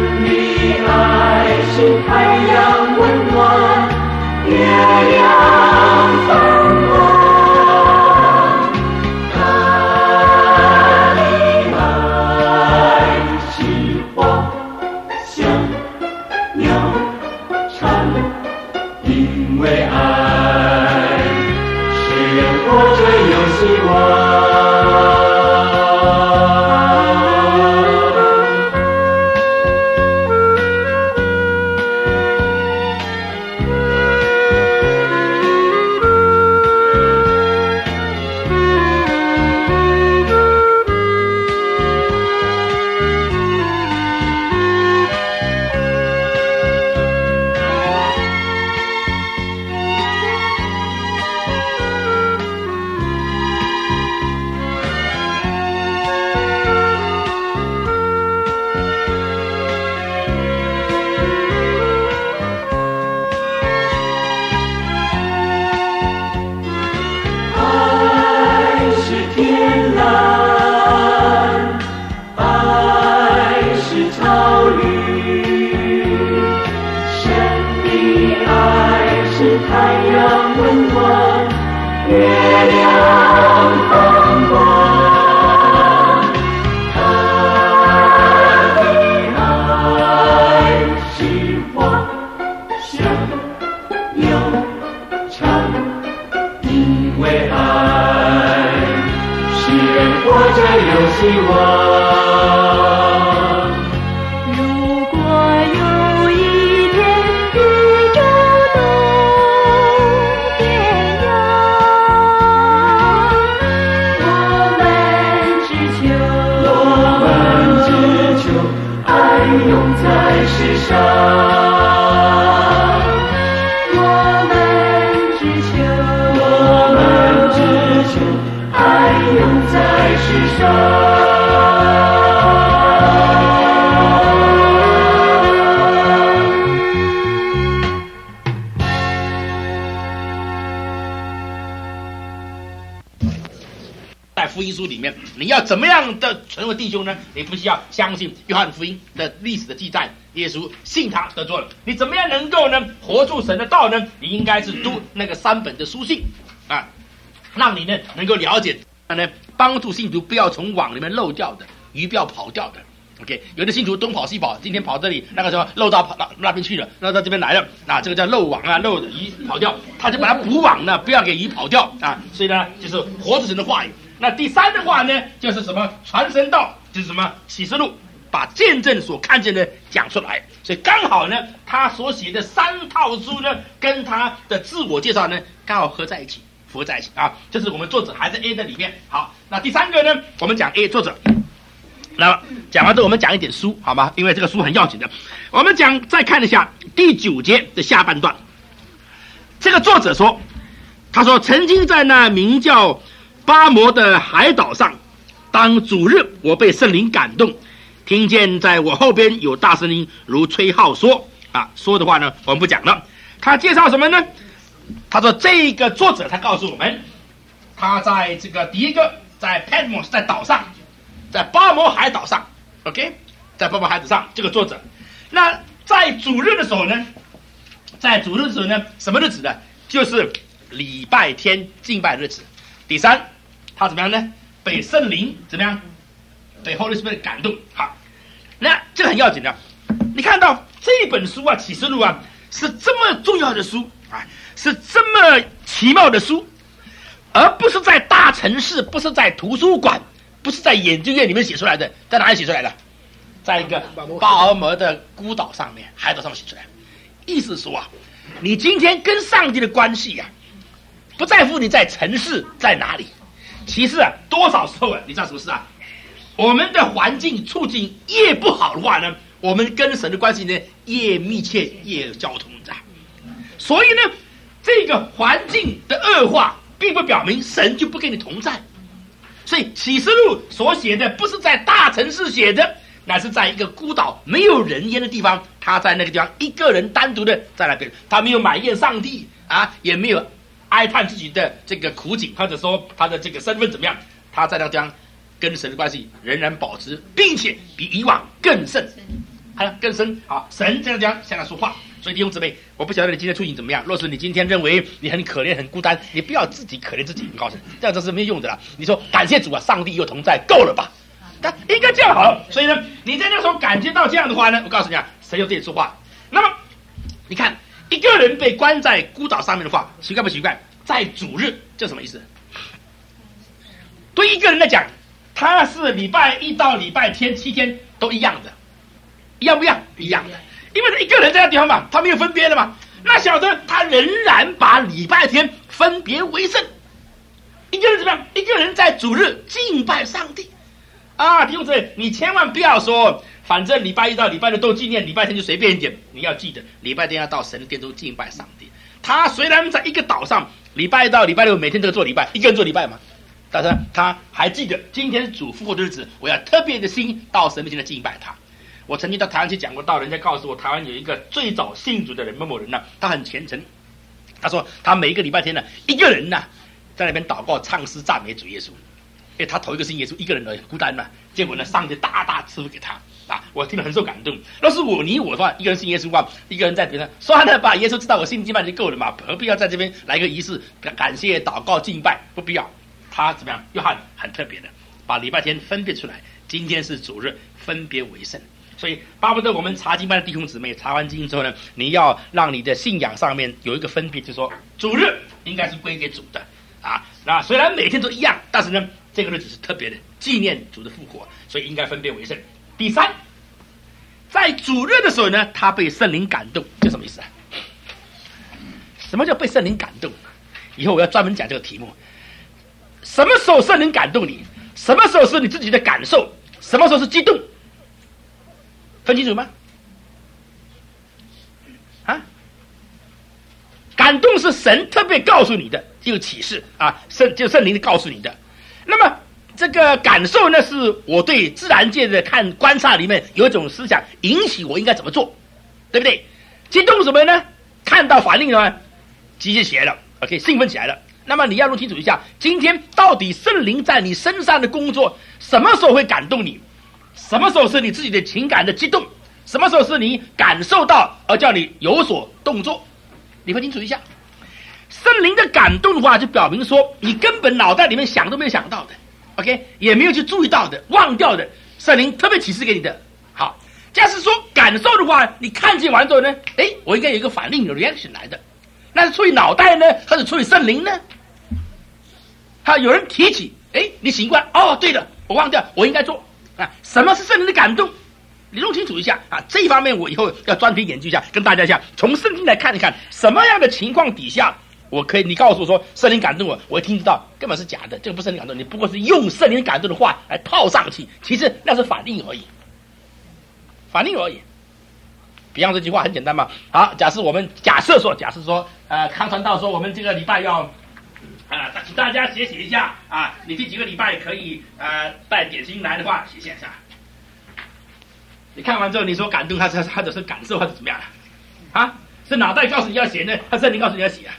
的爱是太阳温暖，月亮放光。他的爱是花香鸟唱，因为爱使人活着有希望。 福音书里面，你要怎么样的成为弟兄呢？你不需要相信约翰福音的历史的记载，耶稣信他得做了。你怎么样能够呢活出神的道呢？你应该是读那个3本的书信啊，让你呢能够了解呢，帮助信徒不要从网里面漏掉的鱼不要跑掉的。OK， 有的信徒东跑西跑，今天跑这里，那个时候漏到跑到那边去了，漏到这边来了，啊，这个叫漏网啊，漏的鱼跑掉，他就把它补网呢，不要给鱼跑掉啊。所以呢，就是活出神的话语。那第3的话呢，就是什么传神道，就是什么启示录，把见证所看见的讲出来。所以刚好呢，他所写的3套书呢，跟他的自我介绍呢，刚好合在一起，符合在一起啊。这是我们作者还在 A 的里面。好，那第3个呢，我们讲 A 作者。那么讲完之后，我们讲一点书，好吗？因为这个书很要紧的。我们再看一下第9节的下半段。这个作者说，他说曾经在那名叫巴摩的海岛上，当主日，我被圣灵感动，听见在我后边有大声音如吹号说啊，说的话呢，我们不讲了。他介绍什么呢？他说这个作者他告诉我们，他在这个第一个在 Patmos 在岛上。在巴摩海岛上 ，OK， 在巴摩海岛上，这个作者，那在主日的时候呢，什么日子呢？就是礼拜天敬拜日子。第3，他怎么样呢？被圣灵怎么样？被 Holy Spirit 感动。好，那这个很要紧的。你看到这本书啊，《启示录》啊，是这么重要的书啊，是这么奇妙的书，而不是在大城市，不是在图书馆。不是在研究院里面写出来的，在哪里写出来的？在一个巴尔摩的孤岛上面，海岛上写出来。意思说啊，你今天跟上帝的关系啊，不在乎你在城市在哪里。其实啊，多少时候啊，你知道什么事啊？我们的环境处境越不好的话呢，我们跟神的关系呢越密切越交通的。所以呢，这个环境的恶化，并不表明神就不跟你同在。所以启示录所写的不是在大城市写的，乃是在一个孤岛没有人烟的地方，他在那个地方一个人单独的在那边，他没有埋怨上帝啊，也没有哀叹自己的这个苦境，或者说他的这个身份怎么样，他在那个地方跟神的关系仍然保持，并且比以往更甚。 还要更深啊！神这样讲向他说话。所以弟兄姊妹，我不晓得你今天处境怎么样。若是你今天认为你很可怜、很孤单，你不要自己可怜自己，我告诉你，这样子是没有用的了。你说感谢主啊，上帝又同在，够了吧？应该这样好了。所以呢，你在那时候感觉到这样的话呢，我告诉你啊，神又对你说话。那么你看，一个人被关在孤岛上面的话，奇怪不奇怪？在主日，这什么意思？对一个人来讲，他是礼拜一到礼拜天7天都一样的，一样不一样？一样的，因为他一个人在那地方嘛，他没有分别的嘛。那晓得他仍然把礼拜天分别为圣。一个人怎么样？一个人在主日敬拜上帝啊！弟兄姊妹，你千万不要说，反正礼拜一到礼拜六都纪念，礼拜天就随便一点。你要记得，礼拜天要到神的殿中敬拜上帝。他虽然在一个岛上，礼拜一到礼拜六每天都做礼拜，一个人做礼拜嘛。但是他还记得今天是主复活的日子，我要特别的心到神面前来敬拜他。我曾经到台湾去讲过道，人家告诉我，台湾有一个最早信主的人，某某人呢，他很虔诚。他说他每一个礼拜天呢，一个人呢在那边祷告、唱诗、赞美主耶稣。因为他头一个信耶稣，一个人而已，孤单嘛。结果呢，上帝大大赐福给他啊！我听了很受感动。要是我的话，一个人信耶稣的话，一个人在别人算了吧，耶稣知道我信敬拜就够了嘛，何必要在这边来个仪式感谢、祷告、敬拜？不必要。他怎么样？约翰很特别的，把礼拜天分别出来，今天是主日，分别为圣。所以巴不得我们查经班的弟兄姊妹查完经之后呢，你要让你的信仰上面有一个分别，就是说主日应该是归给主的啊。那虽然每天都一样，但是呢，这个日子是特别的，纪念主的复活，所以应该分别为圣。第三，在主日的时候呢，他被圣灵感动，这什么意思啊？什么叫被圣灵感动？以后我要专门讲这个题目。什么时候圣灵感动你？什么时候是你自己的感受？什么时候是激动？分清楚吗？啊？感动是神特别告诉你的，就启示啊，就圣灵告诉你的。那么这个感受呢，是我对自然界的观察里面有一种思想引起我应该怎么做，对不对？激动什么呢？看到反应呢，积极起来了 ，OK， 兴奋起来了。那么你要弄清楚一下，今天到底圣灵在你身上的工作，什么时候会感动你？什么时候是你自己的情感的激动？什么时候是你感受到而叫你有所动作？你会清楚一下。圣灵的感动的话，就表明说你根本脑袋里面想都没有想到的 ，OK， 也没有去注意到的，忘掉的，圣灵特别启示给你的。好，假使说感受的话，你看见完之后呢，我应该有一个反应，有 reaction 来的。那是出于脑袋呢，还是出于圣灵呢？有人提起，你醒过来，哦，对了，我忘掉，我应该做啊。什么是圣灵的感动？你弄清楚一下啊。这一方面我以后要专题研究一下，跟大家讲，从圣经来看一看，什么样的情况底下，你告诉我说圣灵感动我，我会听得到，根本是假的，这个不是圣灵感动，你不过是用圣灵感动的话来套上去，其实那是反应而已，反应而已。比方这句话很简单嘛。好，假设说，康传道说我们这个礼拜要请大家写一下啊，你这几个礼拜可以带点心来的话，写下。你看完之后，你说感动他，或者是感受，或者怎么样啊？是脑袋告诉你要写呢，还是圣灵告诉你要写啊？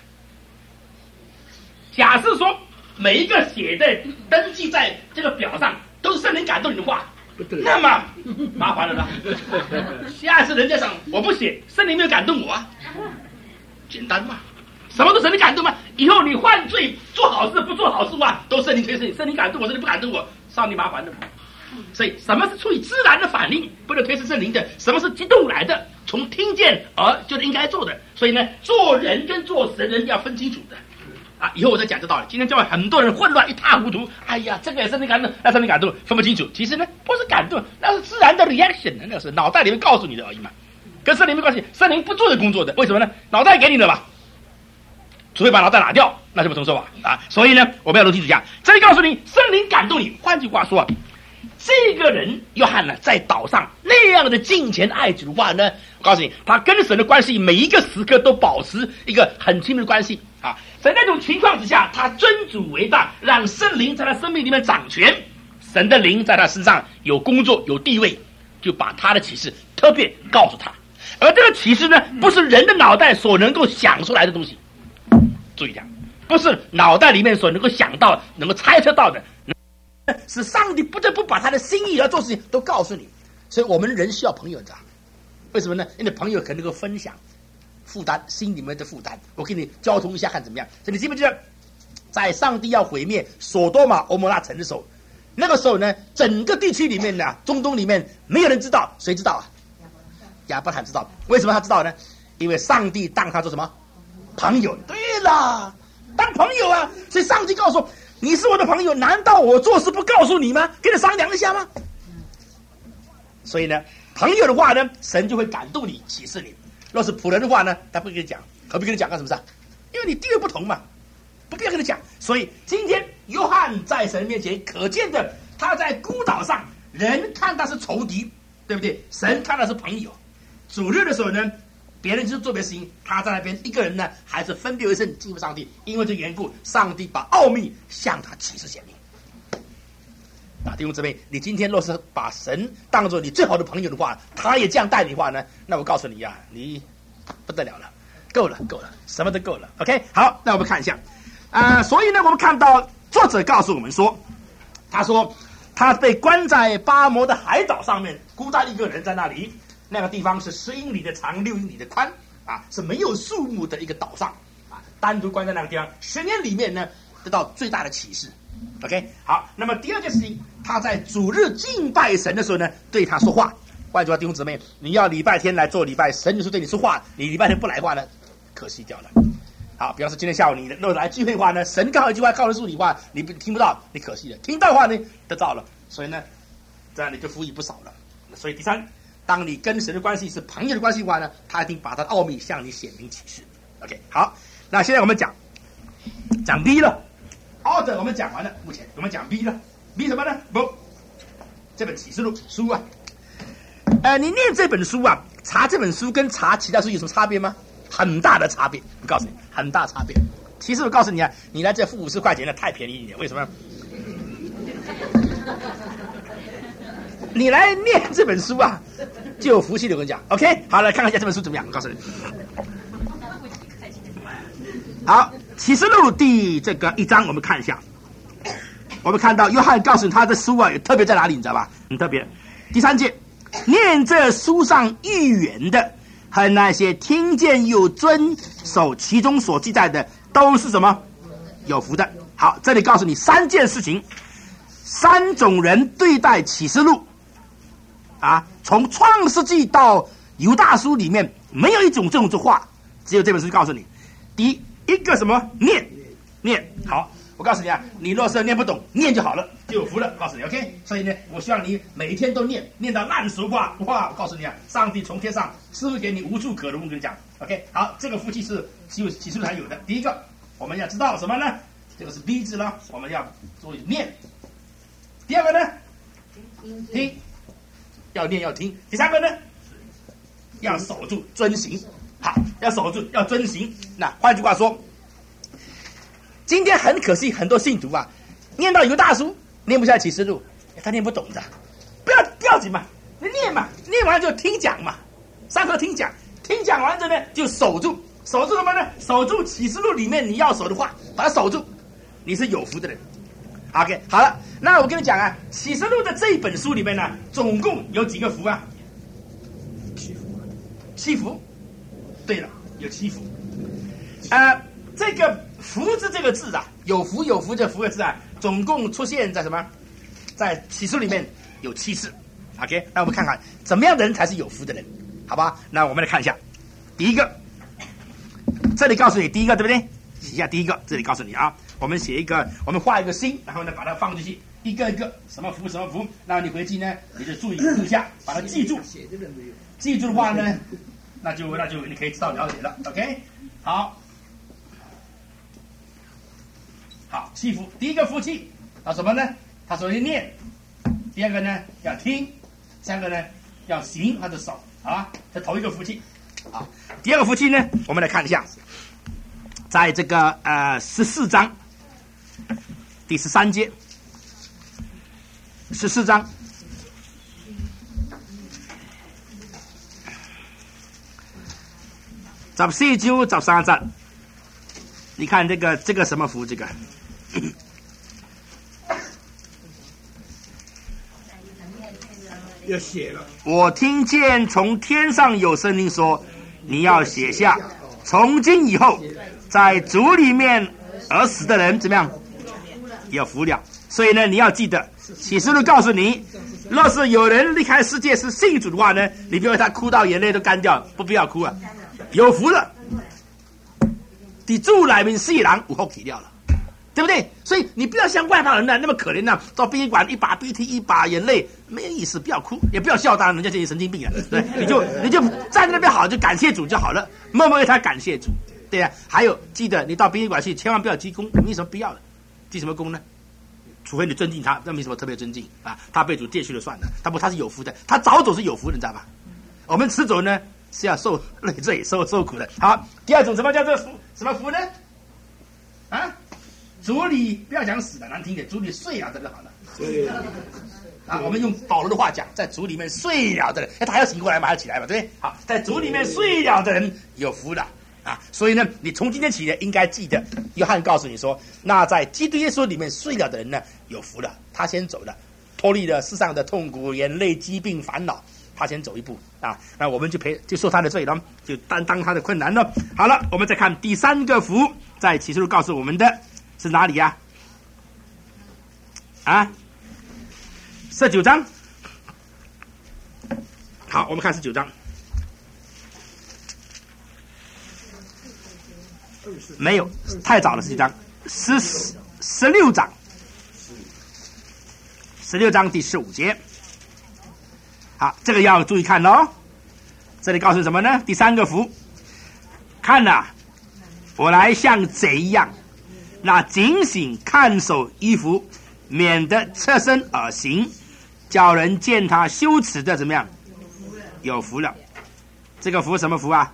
假设说每一个写的登记在这个表上都是圣灵感动你的话，那么麻烦了啦。下次人家想我不写，圣灵没有感动我啊，简单嘛，什么都圣灵感动嘛。以后你犯罪做好事不做好事啊，都圣灵推圣灵感动我，圣灵不感动我，上帝麻烦的。所以什么是出于自然的反应，不能推是圣灵的；什么是激动来的，从听见而就是应该做的。所以呢，做人跟做神人要分清楚的。以后我再讲这道理。今天教会很多人混乱一塌糊涂，哎呀，这个也圣灵感动，那圣灵感动分不清楚。其实呢，不是感动，那是自然的 reaction， 那是脑袋里面告诉你的而已嘛，跟圣灵没关系。圣灵不做的工作的，为什么呢？脑袋给你的嘛，除非把脑袋拿掉，那就不同说法啊。所以呢，我们要弄清楚一下，这里告诉你，圣灵感动你。换句话说，这个人约翰呢，在岛上那样的敬虔爱主的话呢，我告诉你，他跟神的关系每一个时刻都保持一个很亲密的关系啊。在那种情况之下，他尊主为大，让圣灵在他生命里面掌权，神的灵在他身上有工作有地位，就把他的启示特别告诉他。而这个启示呢，不是人的脑袋所能够想出来的东西，注意讲，不是脑袋里面所能够想到、能够猜测到的，是上帝不得不把他的心意要做事情都告诉你。所以我们人需要朋友，你知道， 为什么呢？因为朋友可能够分享负担，心里面的负担，我给你交通一下看怎么样。所以你记不记得，在上帝要毁灭索多玛、俄摩拉城的时候，那个时候呢，整个地区里面呢，中东里面没有人知道，谁知道啊？亚伯拉罕知道。为什么他知道呢？因为上帝当他做什么？朋友。对了，当朋友啊，所以上帝告诉我，你是我的朋友，难道我做事不告诉你吗？跟你商量一下吗？所以呢，朋友的话呢，神就会感动你，启示你。若是仆人的话呢，他不跟你讲，何必跟你讲干什么事啊？因为你地位不同嘛，不必要跟你讲。所以今天约翰在神面前，可见的他在孤岛上，人看他是仇敌，对不对？神看他是朋友。主日的时候呢，别人就是做别的事情，他在那边一个人呢，还是分别为圣，敬畏上帝。因为这缘故，上帝把奥秘向他启示显明。弟兄姊妹，你今天若是把神当作你最好的朋友的话，他也这样待你的话呢，那我告诉你呀，你不得了了，够了，什么都够了。OK， 好，那我们看一下，所以呢，我们看到作者告诉我们说，他说他被关在巴摩的海岛上面，孤单一个人在那里，那个地方是10英里的长，6英里的宽，是没有树木的一个岛上，单独关在那个地方，10年里面呢，得到最大的启示。OK， 好，那么第二件事情，他在主日敬拜神的时候呢，对他说话。换句话，弟兄姊妹，你要礼拜天来做礼拜，神就是对你说话，你礼拜天不来的话呢，可惜掉了。好，比方说今天下午你若来聚会的话呢，神刚好一句话告诉你的话，你听不到，你可惜了；听到的话呢，得到了。所以呢，这样你就福益不少了。所以第三，当你跟神的关系是朋友的关系的话呢，他一定把他的奥秘向你显明启示。OK， 好，那现在我们讲 B 了。Order 我们讲完了，目前我们讲 B 了。B 什么呢？不，这本启示录书啊，你念这本书啊，查这本书跟查其他书有什么差别吗？很大的差别，我告诉你，很大差别。其实我告诉你啊，你来这付50块钱的太便宜一点，为什么？你来念这本书啊，就有福气的。我跟你讲 ，OK， 好，来看看一下这本书怎么样。我告诉你，好。启示录第1章，我们看一下。我们看到约翰告诉你他的书啊，有特别在哪里，你知道吧？很特别。第3节，念这书上预言的和那些听见又遵守其中所记载的，都是什么？有福的。好，这里告诉你3件事情，3种人对待启示录从创世纪到犹大书里面，没有一种这种话，只有这本书告诉你。第一个什么？念好，我告诉你啊，你若是念不懂，念就好了，就有福了。告诉你 ，OK。所以呢，我希望你每一天都念到烂熟哇！我告诉你啊，上帝从天上是会给你无处可容。我跟你讲 ，OK。好，这个福气是启示录才有的。第一个，我们要知道什么呢？这个是 B 字了，我们要注意念。第二个呢，听，要念要听。第3个呢，要守住遵行。好，要守住，要遵行。那换句话说，今天很可惜，很多信徒啊，念到犹大书，念不下启示录，他念不懂的。不要紧嘛，你念嘛，念完就听讲嘛，上课听讲，听讲完之后呢，就守住什么呢？守住启示录里面你要守的话，把它守住，你是有福的人。OK， 好了，那我跟你讲啊，启示录的这一本书里面呢，总共有几个福啊？7福。对了，有7福。这个福字这个字啊，有福这福的字啊，总共出现在什么？在启示里面有7次。OK， 那我们看看怎么样的人才是有福的人，好吧？那我们来看一下，第一个，这里告诉你第一个，对不对？写一下第一个，这里告诉你啊，我们写一个，我们画一个心，然后呢把它放进去，一个一个什么福什么福，那你回去呢，你就注意一下，把它记住。记住的话呢？那就你可以知道了解了 ，OK， 好7福，第一个福气什么呢？他首先念，第二个呢要听，3个呢要行或者守，这头一个福气。第二个福气呢，我们来看一下，在这个14章第13节，14章。14章13節，你看這個什麼福？這個要写了。 我听见从天上有声音说，你要写下，从今以后，在主里面而死的人怎么样？有福了。所以呢，你要记得，启示录告诉你，若是有人离开世界是信主的话呢，你别为他哭到眼泪都干掉，不要哭啊，有福了。你住来面细人有福气了，对不对？所以你不要像外邦人那么可怜呐，到殡仪馆一把鼻涕一把眼泪，没有意思，不要哭，也不要笑，当然人家这些神经病啊，对，你就站在那边好，就感谢主就好了，默默为他感谢主，对呀。还有记得你到殡仪馆去，千万不要鞠躬，没什么必要的，鞠什么躬呢？除非你尊敬他，那没什么特别尊敬啊。他被主借去了算了，他是有福的，他早走是有福的，你知道吧？我们迟走呢是要受累赘、受苦的。好，第二种什么叫做福？什么福呢？啊，主里不要讲死的，难听点，主里睡了的就好了。 对。 啊，我们用保罗的话讲，在主里面睡了的人，他要醒过来嘛，还要起来嘛，对不对？好，在主里面睡了的人有福了。啊，所以呢，你从今天起呢，应该记得，约翰告诉你说，那在基督耶稣里面睡了的人呢，有福了，他先走了，脱离了世上的痛苦、眼泪、疾病、烦恼，他先走一步啊，那我们就受他的罪了，就担当他的困难了。好了，我们再看第三个福，在启示录告诉我们的是哪里呀？啊，19章。好，我们看19章。没有，太早了，19章，16章，16章第15节。好，这个要注意看哦。这里告诉什么呢？第三个福，看呐，我来像贼一样，那警醒看守衣服，免得侧身而行，叫人见他羞耻的怎么样？有福了。这个福什么福啊？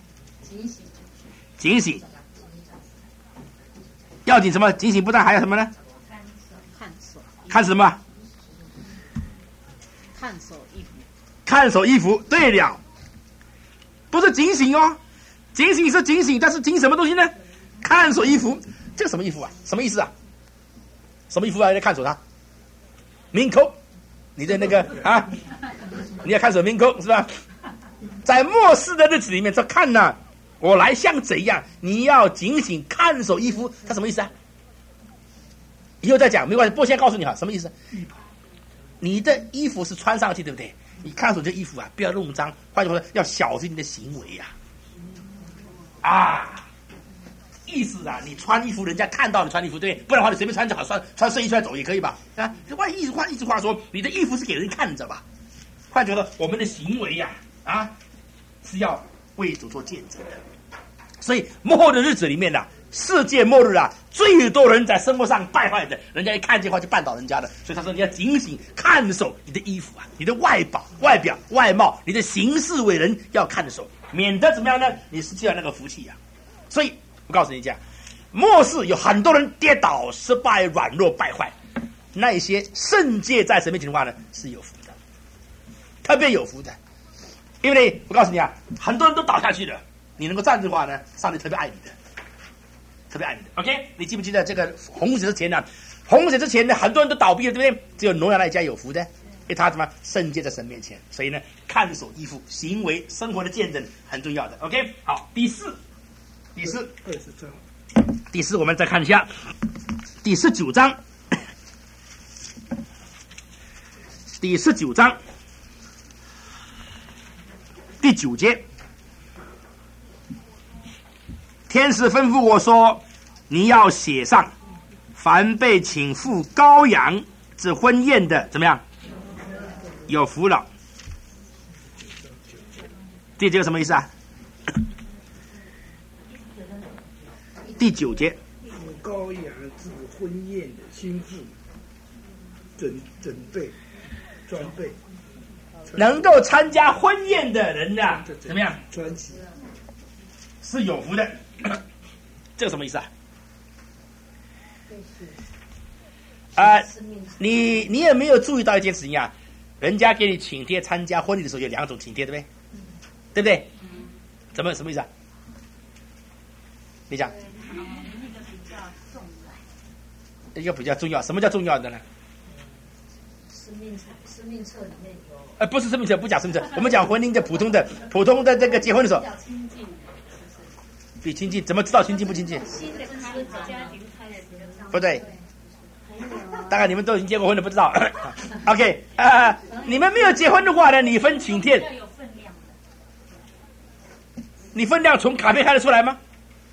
警醒。要紧什么？警醒不但还有什么呢？看什么？ 看守衣服。 看守衣服。对了，不是警醒哦，警醒是警醒，但是警什么东西呢？看守衣服，这个什么衣服啊？什么意思啊？什么衣服啊？在看守它？民口，你的那个啊，你要看守民口是吧？在末世的日子里面，这看呢。我来像怎样？你要警醒看守衣服，它什么意思啊？以后再讲没关系，不过先告诉你哈，什么意思？你的衣服是穿上去，对不对？你看守这衣服啊，不要弄脏，换句话说，要小心你的行为呀。啊，意思啊，你穿衣服，人家看到你穿衣服，对不对？不然的话，你随便穿就好，穿睡衣出来走也可以吧？啊，换一句话说，你的衣服是给人看着吧？换句话说，我们的行为呀，啊，是要为主做见证的。所以末后的日子里面呢，世界末日啊，最多人在生活上败坏的，人家一看见话就绊倒人家的。所以他说你要警醒看守你的衣服啊，你的外表、外貌，你的行事为人要看守，免得怎么样呢？你失去了那个福气啊。所以我告诉你讲，末世有很多人跌倒、失败、软弱、败坏，那一些圣洁在神面前的话呢，是有福的，特别有福的。因为我告诉你啊，很多人都倒下去了。你能够站住的话呢，上帝特别爱你的，特别爱你的。OK， 你记不记得这个洪水之前呢？洪水之前呢，很多人都倒闭了，对不对？只有挪亚那一家有福的，因为他什么圣洁在神面前，所以呢，看守衣服、行为、生活的见证很重要的。OK， 好，第四，我们再看一下第19章，第19章第9节。天使吩咐我说，你要写上，凡被请赴羔羊之婚宴的怎么样？有福了。第9个什么意思啊？第9节。 羔羊之婚宴的心腹，准备装备， 能够参加婚宴的人呢，怎么样？ 专辑是有福的。这个什么意思啊？你也没有注意到一件事情啊，人家给你请帖参加婚礼的时候有2种请帖，对不对？对不对？什么意思啊？你讲。一个比较重要，什么叫重要的呢？ 生命册里面有。 不是生命册，不讲生命册，我们讲婚姻的普通的这个结婚的时候。 比较亲近， 比亲近，怎么知道亲近不亲近？ 新的家庭开始不对，大概你们都已经结过婚了，不知道。OK， 你们没有结婚的话呢，你分请帖， 有分量的。 你分量从卡片看得出来吗？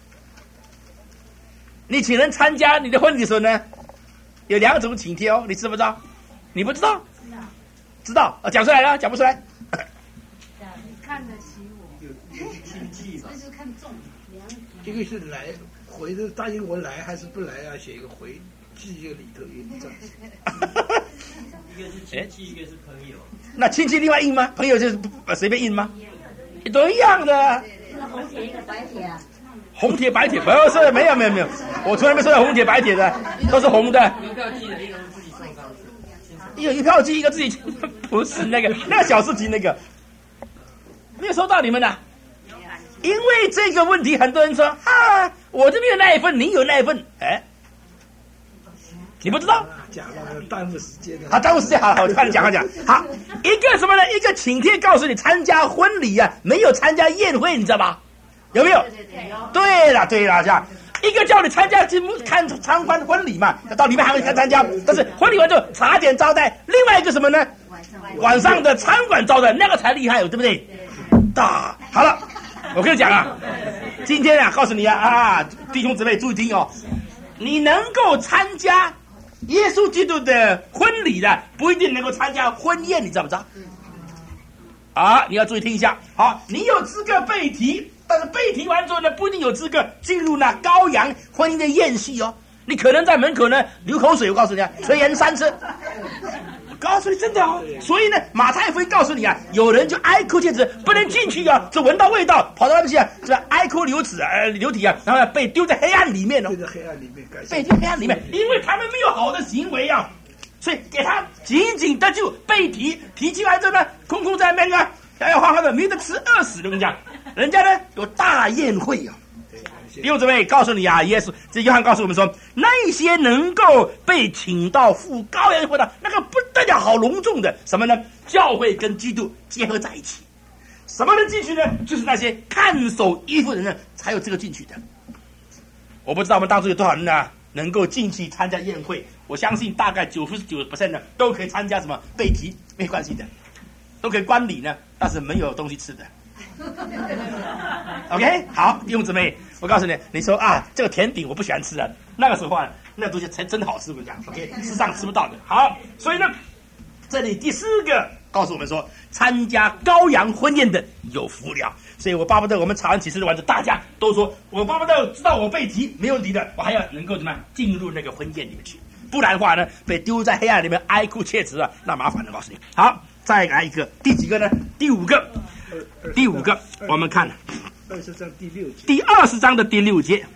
你请人参加你的婚礼的时候呢，有2种请帖哦，你知不知道？你不知道？知道啊，讲出来了，讲不出来。 看得起我， 有亲戚嘛， 所以就看重一个是来回的答应我来还是不来啊？写一个回，寄一个里头印这样子。 一个是亲戚，一个是朋友。 那亲戚另外印吗？朋友就是随便印吗？都一样的。 红帖一个白帖啊。 红帖白帖不是，没有，我从来没收到红帖白帖的，都是红的。 邮票寄的，一个人自己送上去。 有一票寄，一个自己不是那个小事情那个，没有收到你们的。因为这个问题，很多人说啊，我这边有那一份，你有那一份，哎，你不知道？ 讲了耽误时间的。 好，耽误时间，好，快点讲。好，一个什么呢？一个请帖告诉你参加婚礼啊，没有参加宴会，你知道吧？有没有？对了，这样。一个叫你参加参观婚礼嘛，到里面还会参加，但是婚礼完之后茶点招待。另外一个什么呢？晚上的餐馆招待，那个才厉害，对不对？好了，我跟你讲啊，今天啊，告诉你啊，弟兄姊妹注意听哦，你能够参加耶稣基督的婚礼的，不一定能够参加婚宴，你知道不知道？你要注意听一下。好，你有资格被提。但是被提完之后呢，不一定有资格进入那羔羊婚姻的宴席哦。你可能在门口呢流口水，我告诉你啊，垂涎3次。我告诉你真的哦。所以呢，马太福音告诉你啊，有人就哀哭切齿，不能进去啊，只闻到味道，跑到那边去啊，是吧？哀哭流体啊，然后被丢在黑暗里面哦。 丢在黑暗里面， 被丢黑暗里面，因为他们没有好的行为啊，所以给他紧紧的就被提起来之后呢，空在那边啊，摇摇晃晃的，没得吃，饿死了。我跟你讲。人家呢有大宴会啊，弟兄姊妹，告诉你啊，这约翰告诉我们说，那些能够被请到赴羔羊会的那个不得了，好隆重的什么呢？教会跟基督结合在一起。什么人进去呢？就是那些看守衣服的人呢，才有这个进去的。我不知道我们当中有多少人呢能够进去参加宴会，我相信大概99% 呢都可以参加什么被提，没关系的，都可以观礼呢，但是没有东西吃的。OK， 好，弟兄姊妹，我告诉你，你说啊，这个甜饼我不喜欢吃啊，那个时候啊，那东西才真好吃，我跟你讲 ，OK， 世上吃不到的。好，所以呢，这里第4个告诉我们说，参加羔羊婚宴的有福了。所以我巴不得我们查完启示录完之后，大家都说，我巴不得知道我被提没问题的，我还要能够怎么样进入那个婚宴里面去，不然的话呢，被丢在黑暗里面哀哭切齿啊，那麻烦了，告诉你。好，再来一个，第几个呢？第5个。第5个，我们看 20章第6节， 第20章的第6节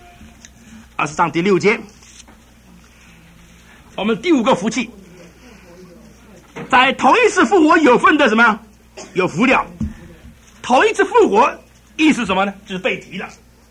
，20章第6节，我们第5个福气，在头一次复活有份的什么？有福了。头一次复活意思什么呢？就是被提了。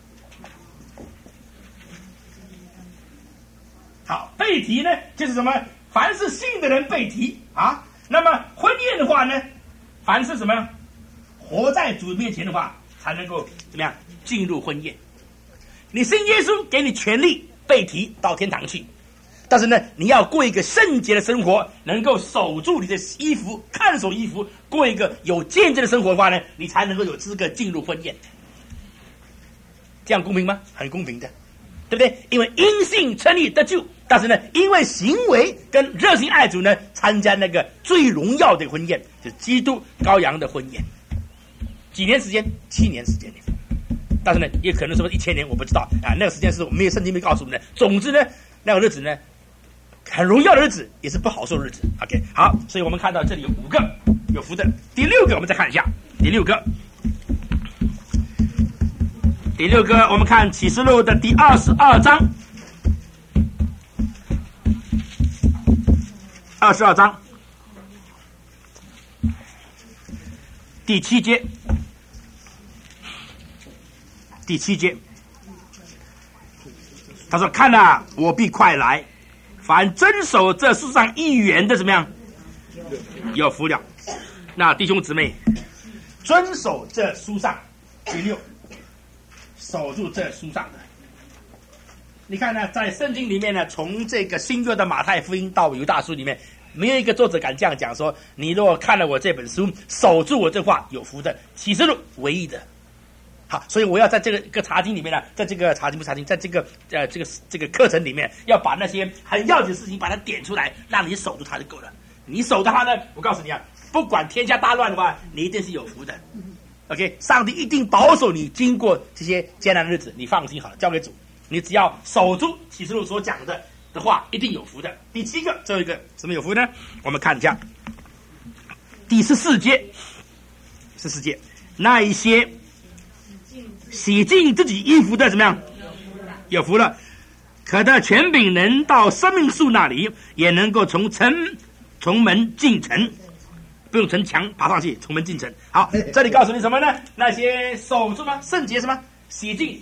好，被提呢，就是什么？凡是信的人被提啊。那么婚宴的话呢，凡是什么？活在主面前的话，才能够怎么样进入婚宴？你信耶稣，给你权利被提到天堂去，但是呢，你要过一个圣洁的生活，能够守住你的衣服，看守衣服，过一个有见证的生活的话呢，你才能够有资格进入婚宴。这样公平吗？很公平的，对不对？因为因信称义得救，但是呢，因为行为跟热心爱主呢，参加那个最荣耀的婚宴，就是基督羔羊的婚宴。几年时间？7年时间。但是呢，也可能说1000年，我不知道啊。那个时间是没有圣经没告诉我们的。总之呢，那个日子呢，很荣耀的日子，也是不好受的日子。OK， 好，所以我们看到这里有5个有福的。第6个，我们再看一下第6个。第6个，我们看启示录的第22章，22章第7节。第7节，他说：“看啊，我必快来，凡遵守这世上一员的怎么样， 有福了。那弟兄姊妹，遵守这书上第6，守住这书上的。你看呢，在圣经里面呢，从这个新约的马太福音到犹大书里面，没有一个作者敢这样讲说：你如果看了我这本书，守住我这话，有福的。启示录唯一的。好，所以我要在这个查经里面呢，在这个查经，在这个课程里面，要把那些很要紧的事情把它点出来，让你守住它就够了。你守的话呢，我告诉你啊，不管天下大乱的话，你一定是有福的。OK， 上帝一定保守你经过这些艰难的日子，你放心好了，交给主。你只要守住启示录所讲的话，一定有福的。第7个，最后一个什么有福呢？我们看一下第14节，那一些洗净自己衣服的怎么样？有福了。可得权柄能到生命树那里，也能够从门进城，不用从墙爬上去，从门进城。好，这里告诉你什么呢？那些守住吗？圣洁什么？洗净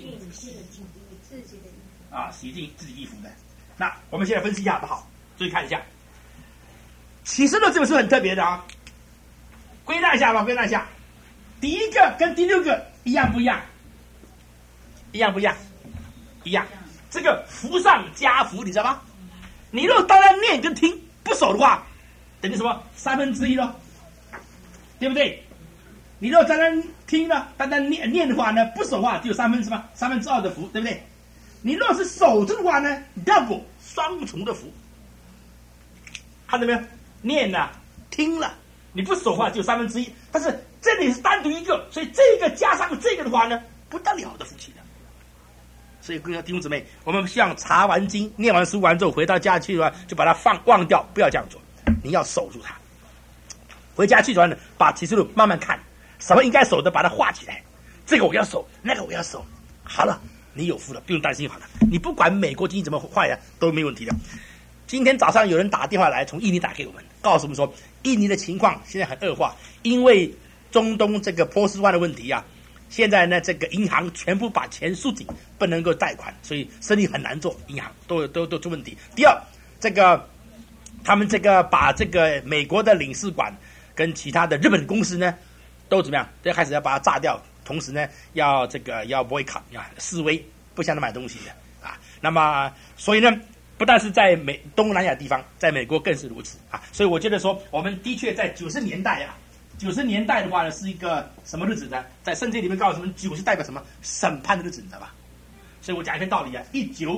洗净自己衣服的。那我们现在分析一下好不好？注意看一下，启示录这本书很特别的啊。归纳一下吧，归纳一下。第1个跟第6个一样不一样？一样不一样？一样。这个福上加福，你知道吗？你若单单念跟听不守的话，等于什么？1/3咯，对不对？你若单单听呢，单单念的话呢，不守的话就有2/3的福，对不对？你若是守住的话呢 ，double 双重的福，看到没有？念了、听了，你不守的话就1/3，但是这里是单独一个，所以这个加上这个的话呢，不得了的福气的。所以各位弟兄姊妹，我们像查完经、念完书完之后，回到家去的话，就把它忘掉，不要这样做。你要守住它。回家去的话呢，把启示录慢慢看，什么应该守的，把它画起来。这个我要守，那个我要守。好了，你有福了，不用担心好了。你不管美国经济怎么坏呀，都没问题的。今天早上有人打电话来，从印尼打给我们，告诉我们说，印尼的情况现在很恶化，因为中东这个波斯湾的问题啊。现在呢，这个银行全部把钱缩紧，不能够贷款，所以生意很难做，银行都出问题。第二，这个他们这个把这个美国的领事馆跟其他的日本公司呢，都怎么样？都开始要把它炸掉，同时呢，要 boycott 示威，不向他买东西的啊。那么，所以呢，不但是在东南亚地方，在美国更是如此啊。所以我觉得说，我们的确在90年代啊。90年代的话呢，是一个什么日子呢？在圣经里面告诉我们，9是代表什么？审判的日子，你知道吧？所以我讲一个道理啊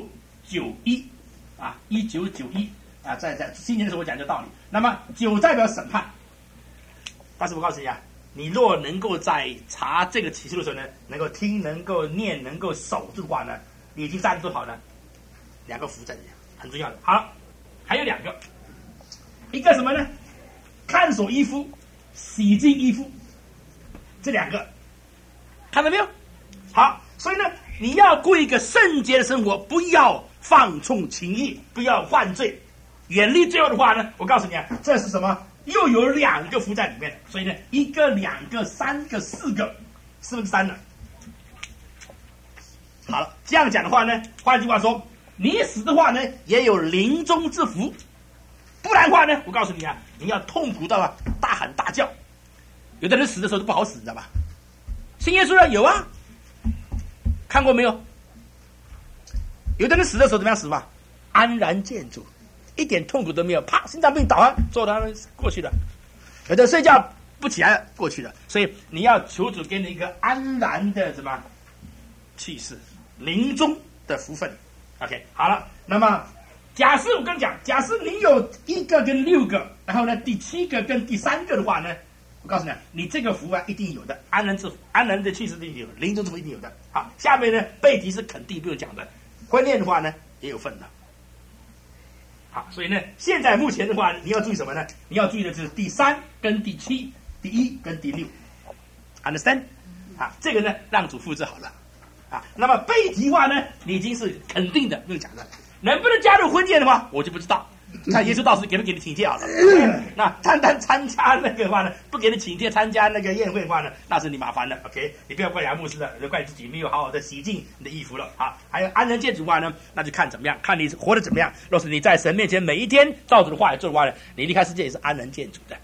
，1991啊，1991啊，在新年的时候我讲这个道理。那么9代表审判，但是我告诉你啊，你若能够在查这个启示录的时候呢，能够听、能够念、能够守住的话呢，你已经占多少呢？2个福在里面，很重要的。好了，还有2个，一个什么呢？看守衣服。洗净衣服，这2个看到没有？好，所以呢，你要过一个圣洁的生活，不要放纵情欲，不要犯罪，远离罪恶的话呢，我告诉你啊，这是什么？又有2个福在里面。所以呢，1个、2个、3个、4个，4/3了。好了，这样讲的话呢，换句话说，你死的话呢，也有临终之福。不然的话呢，我告诉你啊，你要痛苦到大喊大叫。有的人死的时候都不好死，你知道吧？信耶稣的有啊，看过没有？有的人死的时候怎么样死法？安然见主，一点痛苦都没有，啪，心脏病倒了，坐他过去了。有的睡觉不起来过去了。所以你要求主给你一个安然的什么去世，临终的福分。OK， 好了，那么。假设我跟你讲，假设你有1个跟6个，然后呢第7个跟第3个的话呢，我告诉你，你这个福啊一定有的，安然的去世一定有，临终之福一定有的。好，下面呢背题是肯定不用讲的，会念的话呢也有份的。好，所以呢现在目前的话，你要注意什么呢？你要注意的就是第3跟第7，第1跟第6 ，understand？ 啊，这个呢让主复制好了。啊，那么背题的话呢，你已经是肯定的，不用讲的。能不能加入婚宴的话，我就不知道。看耶稣到时给不给你请帖好了。那单单参加那个的话呢，不给你请帖参加那个宴会的话呢，那是你麻烦了。OK， 你不要怪杨牧师了，就怪自己没有好好的洗净你的衣服了。好，还有安然见主的话呢，那就看怎么样，看你活得怎么样。若是你在神面前每一天照主的话语做的话呢，你离开世界也是安然见主的。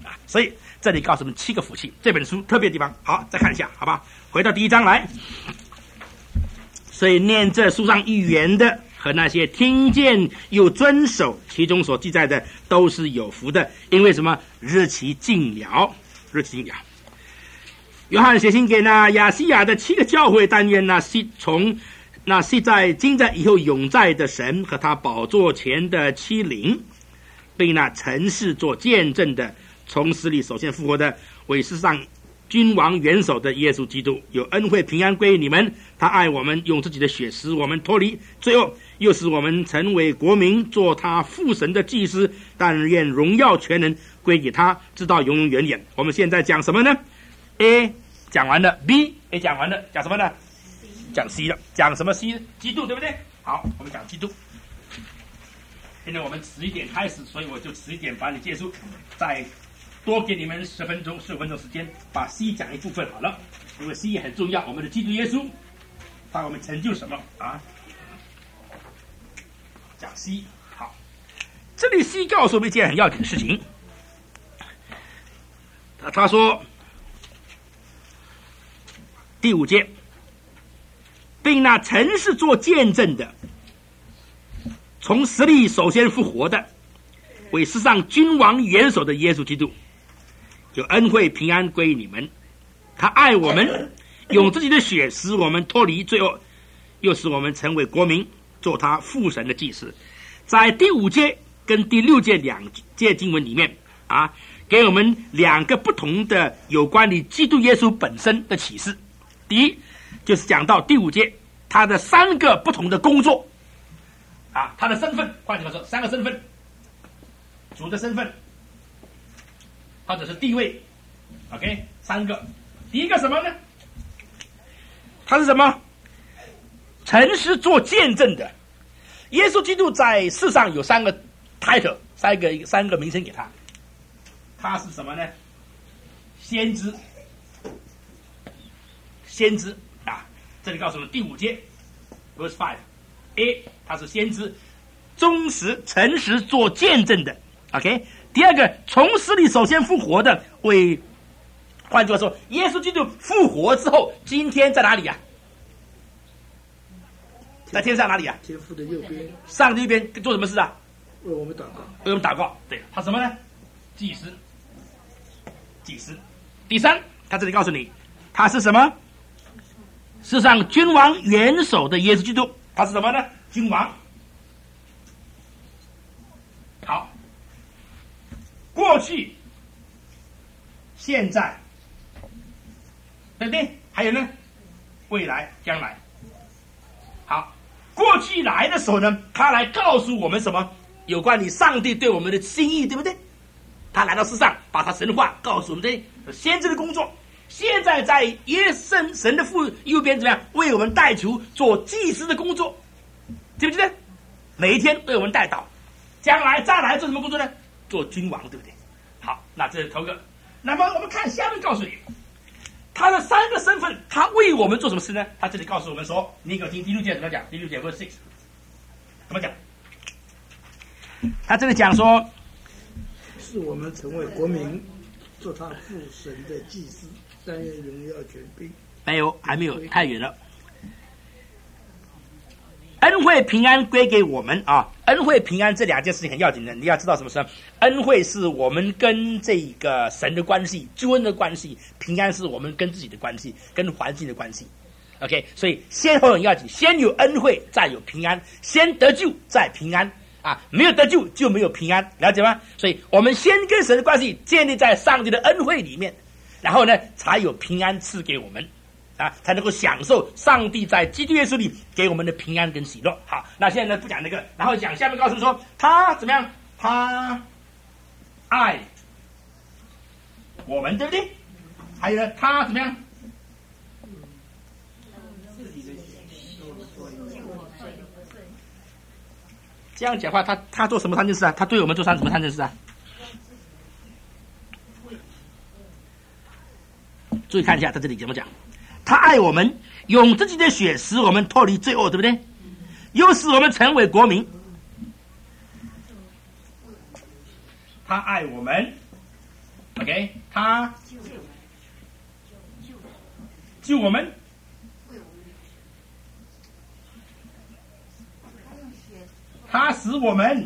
所以这里告诉我们7个福气，这本书特别的地方。好，再看一下，好吧？回到第1章来。所以念这书上预言的和那些听见又遵守其中所记载的，都是有福的，因为什么？日期近了，日期近了。约翰写信给那亚细亚的7个教会，但愿那昔在今在以后永在的神和他宝座前的7灵，并那曾世做见证的，从死里首先复活的，为世上君王元首的耶稣基督，有恩惠平安归你们。他爱我们，用自己的血使我们脱离罪恶，又使我们成为国民，做他父神的祭司。但愿荣耀全能归给他，直到永永远远。我们现在讲什么呢？ A 讲完了， B 也讲完了，讲什么呢？讲 C 了，讲什么 C？ 基督，对不对？好，我们讲基督。现在我们迟一点开始，所以我就迟一点把你结束，再多给你们10分钟、15分钟时间，把 C 讲一部分好了，因为 C 也很重要。我们的基督耶稣，他我们成就什么啊？讲 C， 好，这里 C 告诉我们一件很要紧的事情。他说，第5节，并那曾是做见证的，从死里首先复活的，为世上君王元首的耶稣基督，有恩惠平安归你们。他爱我们，用自己的血使我们脱离罪恶，又使我们成为国民，做他父神的祭司。在第5节跟第6节2节经文里面啊，给我们2个不同的有关于基督耶稣本身的启示。第一，就是讲到第5节他的3个不同的工作啊，他的身份，换句话说，3个身份：主的身份，或者是地位 ，OK， 3个。第一个什么呢？他是什么？诚实做见证的。耶稣基督在世上有3个 title， 三个名称给他。他是什么呢？先知。先知啊，这里告诉我们第5节 verse 5，A 他是先知，忠实诚实做见证的 ，OK。第二个，从死里首先复活的，换句话说，耶稣基督复活之后，今天在哪里啊？在天上哪里啊？ 天父的右边。 上帝右边做什么事啊？ 为我们祷告。 为我们祷告。对，他什么呢？祭司。祭司。第3，他这里告诉你，他是什么？世上君王元首的耶稣基督，他是什么呢？君王。好，过去、现在，对不对？还有呢，未来、将来。好，过去来的时候呢，他来告诉我们什么？有关于上帝对我们的心意，对不对？他来到世上，把他神话告诉我们这先知的工作。现在在神的父右边怎么样？为我们代求做祭司的工作，记不记得？每一天为我们代祷。将来再来做什么工作呢？做君王，对不对？好，那这是头个。那么我们看下面告诉你，他的3个身份，他为我们做什么事呢？他这里告诉我们说，你给我听第6节怎么讲？第6节 verse 6怎么讲？他这里讲说， 是我们成为国民，做他父神的祭司。但愿荣耀权柄。 没有，还没有，太远了。恩惠平安归给我们啊！恩惠平安这2件事情很要紧的，你要知道什么事？恩惠是我们跟这个神的关系，救恩的关系；平安是我们跟自己的关系，跟环境的关系。OK， 所以先后很要紧，先有恩惠，再有平安；先得救，再平安啊！没有得救就没有平安，了解吗？所以我们先跟神的关系建立在上帝的恩惠里面。然后呢，才有平安赐给我们，啊，才能够享受上帝在基督耶稣里给我们的平安跟喜乐。好，那现在呢不讲那个，然后讲下面告诉说他怎么样？他爱我们，对不对？还有呢，他怎么样？这样讲话，他做什么3件事啊？他对我们做什么3件事啊？注意看一下，在这里怎么讲？他爱我们，用自己的血使我们脱离罪恶，对不对？又使我们成为国民。他爱我们， OK， 他救我们，他使我们。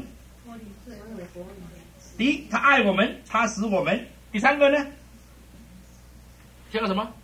第一，他爱我们，他使我们。第三个呢？第二个什么？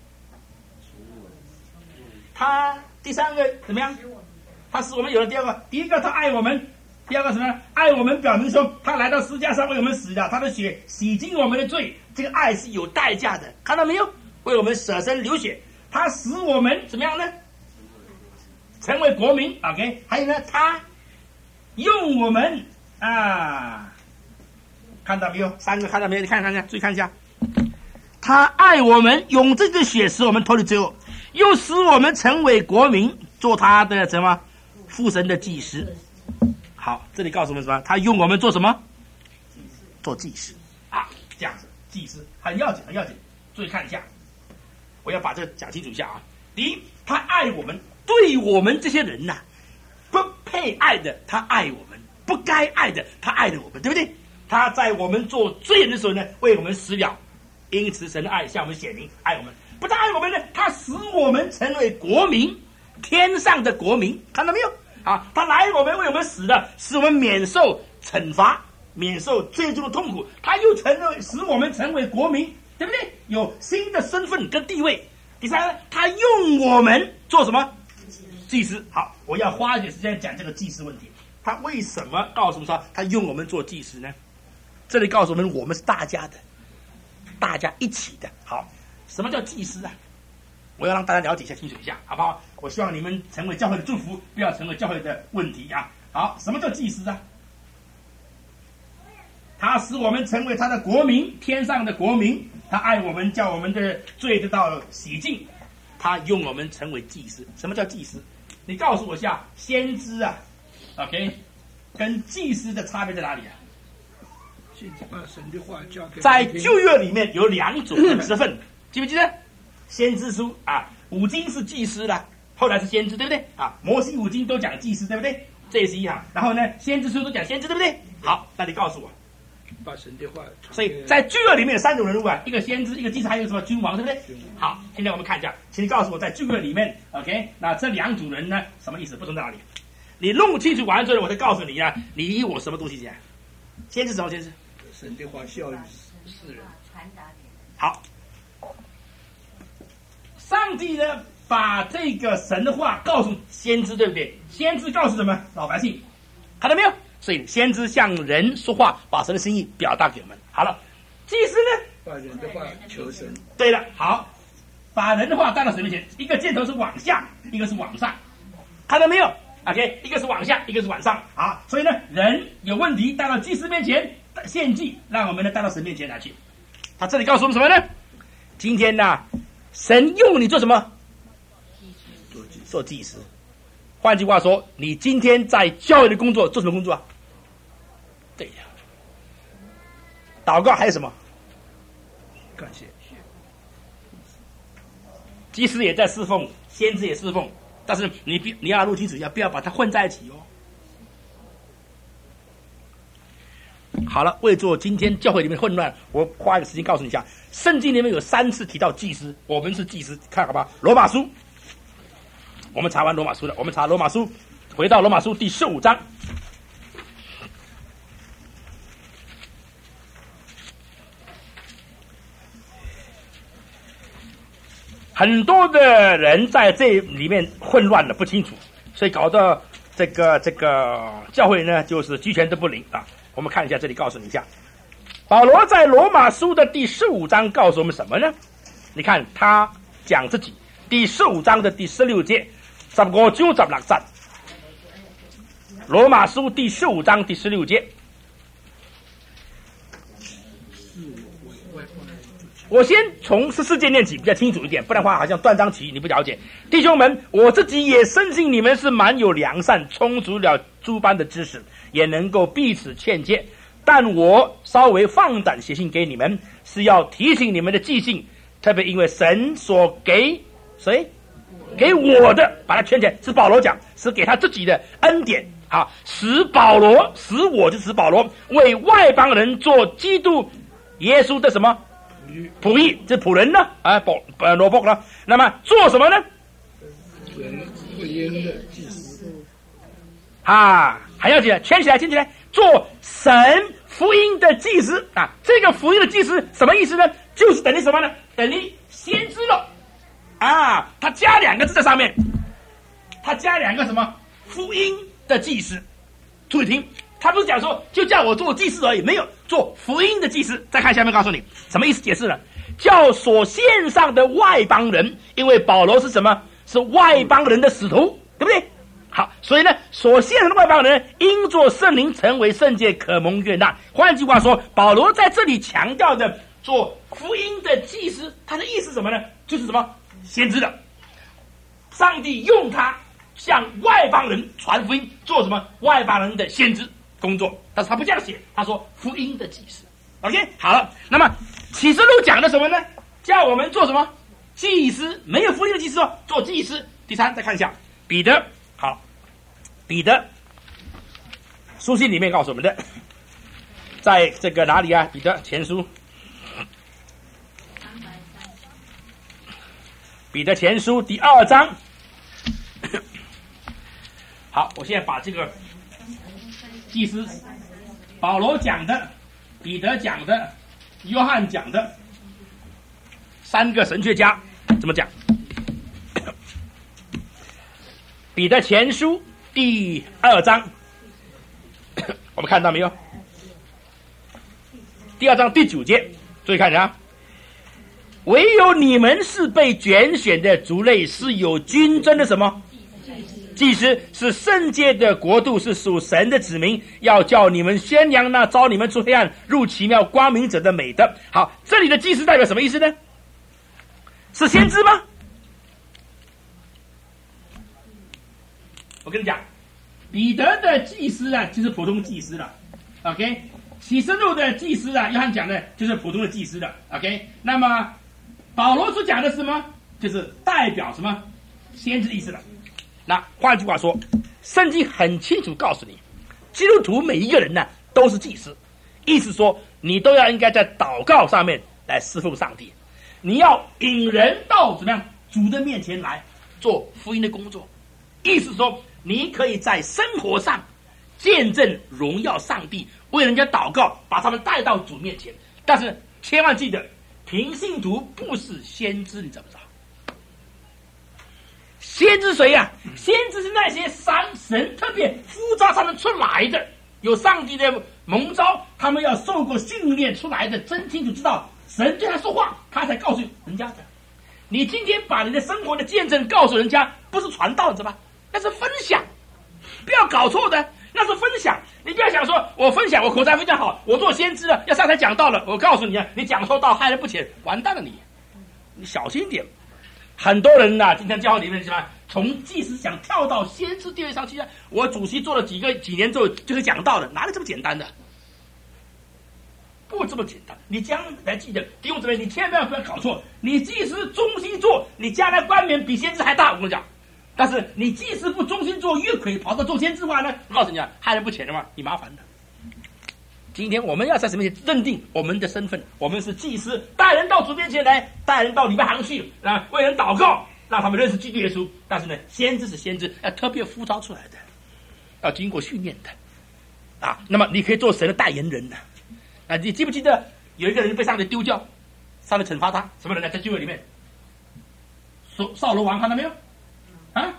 他第三个怎么样？他使我们有了第二个，第一个他爱我们，第二个什么？爱我们表明说他来到十字架上为我们死的，他的血洗净我们的罪，这个爱是有代价的，看到没有？为我们舍身流血，他使我们怎么样呢？成为国民 ，OK？ 还有呢，他用我们啊，看到没有？三个看到没有？你看，注意看一下，他爱我们，用这个血使我们脱离罪恶，又使我们成为国民，做他的什么父神的祭司。好，这里告诉我们什么？他用我们做什么？做祭司啊，这样子，祭司很要紧，很要紧。注意看一下，我要把这个讲清楚一下啊。第一，他爱我们，对我们这些人呐、不配爱的，他爱我们；不该爱的，他爱了我们，对不对？他在我们做罪人的时候呢，为我们死了，因此神的爱向我们显明，爱我们。不但爱我们呢，他使我们成为国民，天上的国民，看到没有？啊，他来我们为我们死了，使我们免受惩罚，免受最终的痛苦。他又使我们成为国民，对不对？有新的身份跟地位。第三，他用我们做什么？祭司。好，我要花一点时间讲这个祭司问题。他为什么告诉我们说他用我们做祭司呢？这里告诉我们，我们是大家的，大家一起的。好，什么叫祭司啊？我要让大家了解一下、清楚一下，好不好？我希望你们成为教会的祝福，不要成为教会的问题啊！好，什么叫祭司啊？他使我们成为他的国民，天上的国民。他爱我们，叫我们的罪得到洗净。他用我们成为祭司。什么叫祭司？你告诉我一下，先知啊 ，OK， 跟祭司的差别在哪里啊？ 把神的话交给在旧约里面有两种的职分，记不记得？先知书啊，五经是祭司啦，后来是先知，对不对？啊，摩西五经都讲祭司，对不对？这也是一样。然后呢，先知书都讲先知，对不对？好，那你告诉我， 把神的话。 所以在旧约里面有三种人物啊，一个先知，一个祭司，还有什么君王，对不对？好，现在我们看一下，请你告诉我，在旧约里面 ，OK， 那这两组人呢，什么意思？不同在哪里？你弄清楚完之后，我再告诉你啊，你以我什么东西讲？先知什么？先知？ 神的话效于世人。 好。上帝呢，把这个神的话告诉先知，对不对？先知告诉什么？老百姓，看到没有？所以先知向人说话，把神的心意表达给我们。好了，祭司呢， 把人的话求神。 对了，好，把人的话带到神面前，一个箭头是往下，一个是往上，看到没有 ？OK， 一个是往下，一个是往上。好，所以呢，人有问题带到祭司面前献祭，让我们呢带到神面前来去。他这里告诉我们什么呢？今天呢，神用你做什么？做祭司。换句话说，你今天在教会的工作做什么工作啊？对呀，祷告还有什么？ 感谢。 祭司也在侍奉，先知也侍奉，但是你要弄清楚，不要把它混在一起哦。好了，为做今天教会里面混乱，我花一个时间告诉你一下，圣经里面有3次提到祭司，我们是祭司，看好吧？罗马书，我们查完罗马书了，我们查罗马书，回到罗马书第15章。很多的人在这里面混乱了，不清楚，所以搞得这个教会呢，就是鸡犬都不灵啊。我们看一下这里，告诉你一下，保罗在罗马书的第15章告诉我们什么呢？你看他讲自己，第15章的第16节，15章16節，罗马书第15章第16節。我先从14节念起，比较清楚一点，不然的话好像断章取义，你不了解。弟兄们，我自己也深信你们是蛮有良善，充足了诸般的知识，也能够彼此劝诫。但我稍微放胆写信给你们，是要提醒你们的记性，特别因为神所给谁？给我的，把它圈起来，是保罗讲，是给他自己的恩典啊，使我就使保罗为外邦人做基督耶稣的什么仆役，这仆人呢？罗卜呢？那么做什么呢？ 福音的祭司啊，还要紧，圈起来，做神福音的祭司啊！这个福音的祭司什么意思呢？就是等于什么呢？等于先知了啊！他加2个字在上面，他加2个什么？福音的祭司。注意听，他不是讲说就叫我做祭司而已，没有做福音的祭司。再看下面，告诉你什么意思？解释了，叫所献上的外邦人，因为保罗是什么？是外邦人的使徒，对不对？好，所以呢，所献上的外邦人因作圣灵成为圣洁，可蒙悦纳。换句话说，保罗在这里强调的做福音的祭司，他的意思是什么呢？就是什么？先知的，上帝用他向外邦人传福音，做什么？外邦人的先知工作。但是他不这样写，他说福音的祭司。OK， 好了，那么启示录讲的什么呢？叫我们做什么？祭司，没有福音的祭司哦，做祭司。第3，再看一下彼得。好，彼得书信里面告诉我们的，在这个哪里啊？彼得前书，彼得前书第2章。好，我现在把这个祭司保罗讲的、彼得讲的、约翰讲的3个神学家怎么讲？彼得前书第2章，我们看到没有？第2章第9节，注意看啊！唯有你们是被拣选的族类，是有君尊的什么？祭司，是圣洁的国度，是属神的子民，要叫你们宣扬那招你们出黑暗入奇妙光明者的美德。好，这里的祭司代表什么意思呢？是先知吗？我跟你讲，彼得的祭司啊，就是普通祭司了。OK， 启示录的祭司啊，约翰讲的就是普通的祭司了。OK， 那么保罗所讲的是什么？就是代表什么先知的意思了。那换句话说，圣经很清楚告诉你，基督徒每一个人呢都是祭司，意思说你都要应该在祷告上面来侍奉上帝，你要引人到怎么样主的面前来做福音的工作，意思说你可以在生活上见证荣耀上帝，为人家祷告，把他们带到主面前。但是千万记得，平信徒不是先知，你知不知道？先知谁呀？先知是那些神特别呼召他们出来的，有上帝的蒙召，他们要受过训练出来的，真清楚知道神对他说话，他才告诉人家的。你今天把你的生活的见证告诉人家，不是传道，知道吧？那是分享，不要搞错的，那是分享。你不要想说我分享，我口才非常好，我做先知了，要上台讲道了，我告诉你啊，你讲错道害人不浅，完蛋了你小心点。很多人今天教会里面什么，从祭司想跳到先知地位上去啊！我主席做了几年之后就是讲道的，哪里这么简单的？不这么简单。你将来记得，弟兄姊妹，你千万不要搞错。你祭司忠心做，你将来冠冕比先知还大。我跟你讲，但是你祭司不忠心做，越轨跑到做先知的话呢，我告诉你啊，害人不浅的话，你麻烦的。今天我们要在什么认定我们的身份？我们是祭司，带人到主面前来，带人到礼拜堂去啊，为人祷告，让他们认识基督耶稣。但是呢，先知是先知，要特别呼召出来的，要经过训练的啊。那么你可以做神的代言人呢。啊，你记不记得有一个人被上帝丢掉，上帝惩罚他，什么人呢？在聚会里面，扫罗王看到没有？啊，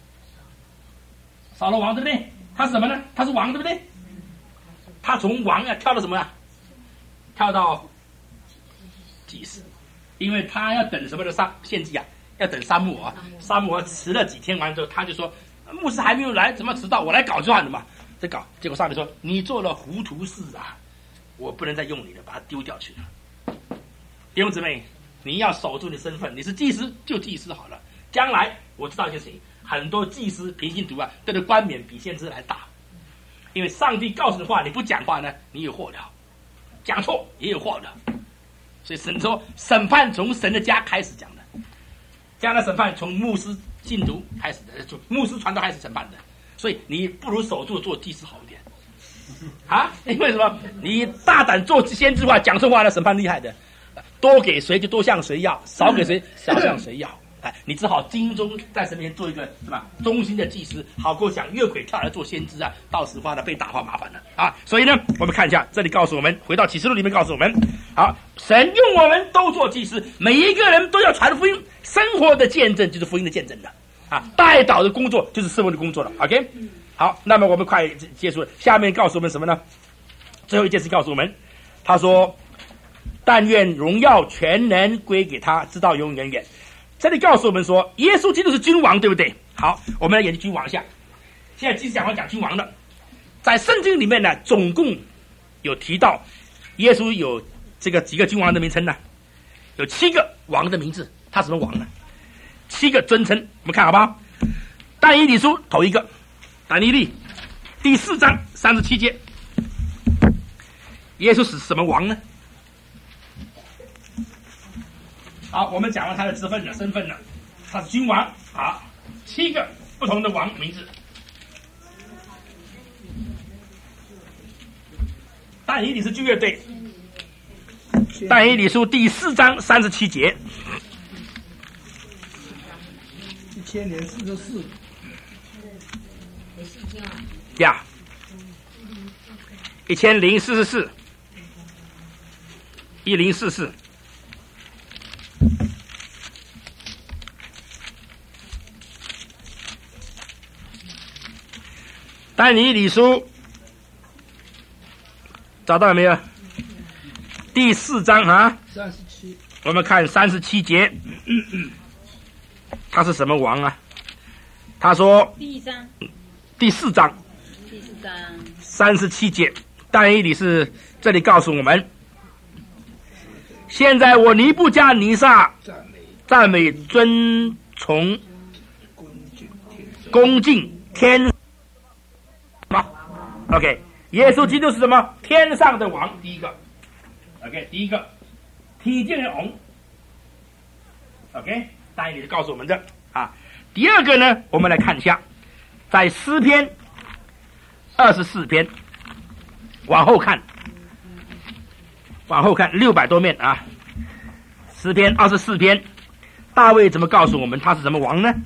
扫罗王对不对？他是什么呢？他是王对不对？他从王跳到什么啊？跳到祭司，因为他要等什么的献祭啊？要等撒母耳。撒母耳迟了几天完之后，他就说牧师还没有来，怎么迟到？我来搞就完了嘛。这搞，结果上帝说你做了糊涂事啊，我不能再用你了，把他丢掉去了。弟兄姊妹，你要守住你的身份，你是祭司就祭司好了。将来我知道一件事情，很多祭司平信徒啊，这个冠冕比先知还大。因为上帝告诉你的话，你不讲话呢，你有祸了；讲错也有祸的。所以神说，审判从神的家开始讲的，将来审判从牧师信徒开始的，牧师传道开始审判的。所以你不如守住做祭司好一点啊！因为什么？你大胆做先知话，讲错话呢，审判厉害的。 多给谁就多向谁要，少给谁少向谁要。哎，你只好金钟在神面前做一个什么忠心的祭司，好过想越轨跳来做先知啊，到时话呢被打发麻烦了啊。所以呢，我们看一下这里告诉我们，回到启示录里面告诉我们，好，神用我们都做祭司，每一个人都要传福音，生活的见证就是福音的见证的啊，代祷的工作就是侍奉的工作了。OK， 好，那么我们快结束了，下面告诉我们什么呢？最后一件事告诉我们，他说，但愿荣耀全能归给他，直到永永远远。这里告诉我们说，耶稣基督是君王，对不对？好，我们来研究君王一下。现在继续讲君王了。在圣经里面呢，总共有提到耶稣有这个几个君王的名称呢？有7个王的名字。他什么王呢？7个尊称，我们看好不好？但以理书头一个，但以理第4章37节，耶稣是什么王呢？好，我们讲了他的身份了，他是君王。好，7个不同的王名字。但以理是军乐队，但以理书第4章37节 ，1000年44 呀，1044 1044。但以理书找到了没有？第4章啊 ，37， 我们看37节，他是什么王啊？他说第4 章37节，但以理是这里告诉我们，现在我尼布加尼撒赞美尊崇恭敬天。OK， 耶稣基督是什么？天上的王，第一个。OK， 第一个，体见的王。OK， 大概也是告诉我们的啊。第二个呢，我们来看一下，在诗篇24篇，往后看600多面啊。诗篇24篇，大卫怎么告诉我们他是什么王呢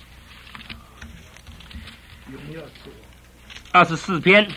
？24篇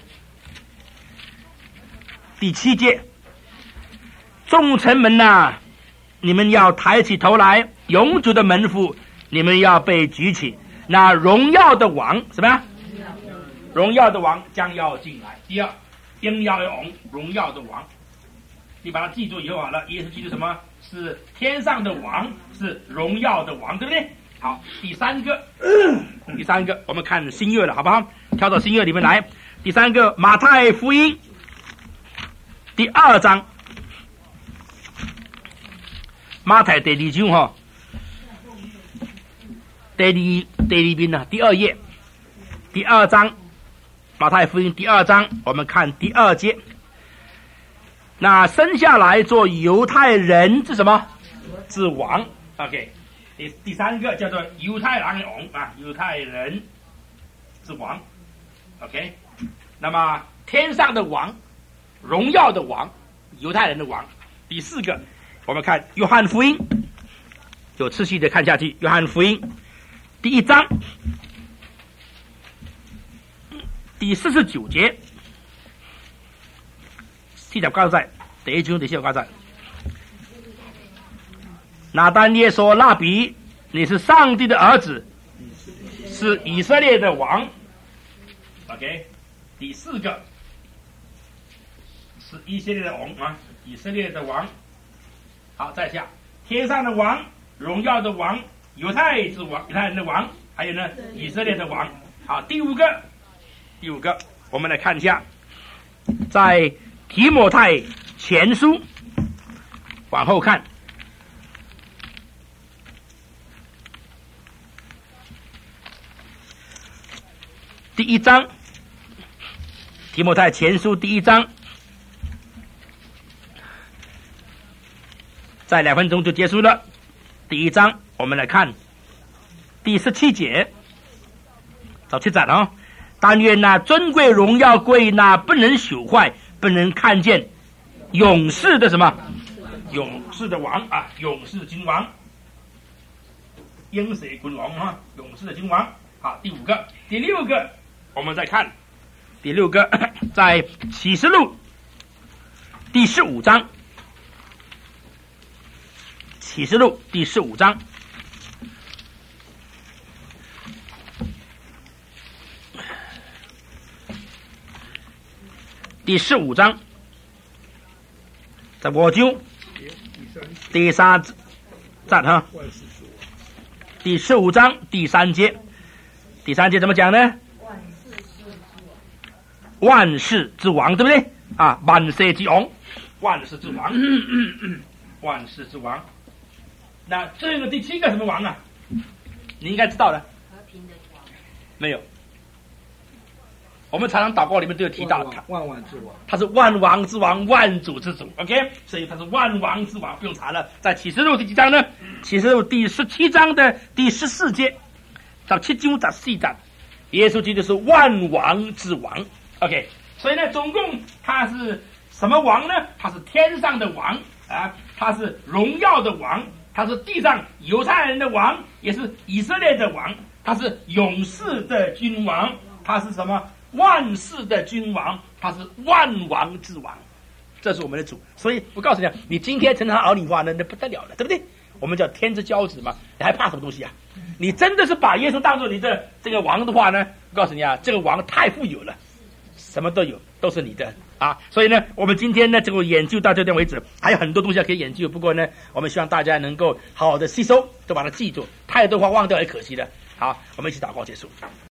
第7节，众臣们呐，你们要抬起头来，永久的门户，你们要被举起，那荣耀的王什么呀？荣耀的王将要进来。第二，应要有荣耀的王，你把它记住以后好了。耶稣基督什么？是天上的王，是荣耀的王，对不对？好，第三个，我们看新约了，好不好？跳到新约里面来。第3个，马太福音第2章，马太第2章哈，第2篇呢，第2页，第2章，马太福音第2章，我们看第2节。那生下来做犹太人是什么？是王。OK。第3个叫做犹太人的王啊，犹太人之王 ，OK。那么天上的王，荣耀的王，犹太人的王。第4个，我们看约翰福音，有次序的看下去。约翰福音第1章第49节，40九節，第1章第40節。拿但业说：“拉比，你是上帝的儿子，是以色列的王。” OK， 第4个是以色列的王啊，以色列的王。好，再下，天上的王，荣耀的王，犹太之王，犹太人的王，还有呢，以色列的王。好，第五个，我们来看一下，在提摩太前书，往后看。第1章，提摩太前书第1章，在2分钟就结束了。第1章，我们来看第17节，找7章哦。但愿那尊贵荣耀归那不能朽坏、不能看见、永世的什么勇士的王啊，勇士君王，英水君王啊，勇士的君王。好，第5个，第6个，我们再看第6个，在启示录第15章，启示录第15章。第15章，在我就第3站哈，第15章第3节，第3节怎么讲呢？万世之王，对不对啊？万世之王，万世之王，万世之王。那这个第7个什么王啊？你应该知道的。 和平的王。 没有。我们常常祷告里面都有提到他， 万王之王， 他是万王之王，万主之主 ，OK， 所以他是万王之王，不用查了。在启示录第几章呢？启示录第17章的第14节，到7章14节，耶稣基督是万王之王 ，OK， 所以呢，总共他是什么王呢？他是天上的王啊，他是荣耀的王，他是地上犹太人的王，也是以色列的王，他是勇士的君王，他是什么？万世的君王，他是万王之王，这是我们的主。所以我告诉你，你今天成他儿女化呢，那不得了了，对不对？我们叫天之骄子嘛，你还怕什么东西啊？你真的是把耶稣当做你的这个王的话呢，我告诉你啊，这个王太富有了，什么都有，都是你的啊。所以呢，我们今天呢，这个研究到这点为止，还有很多东西可以研究。不过呢，我们希望大家能够好好的吸收，都把它记住，太多话忘掉也可惜了。好，我们一起祷告结束。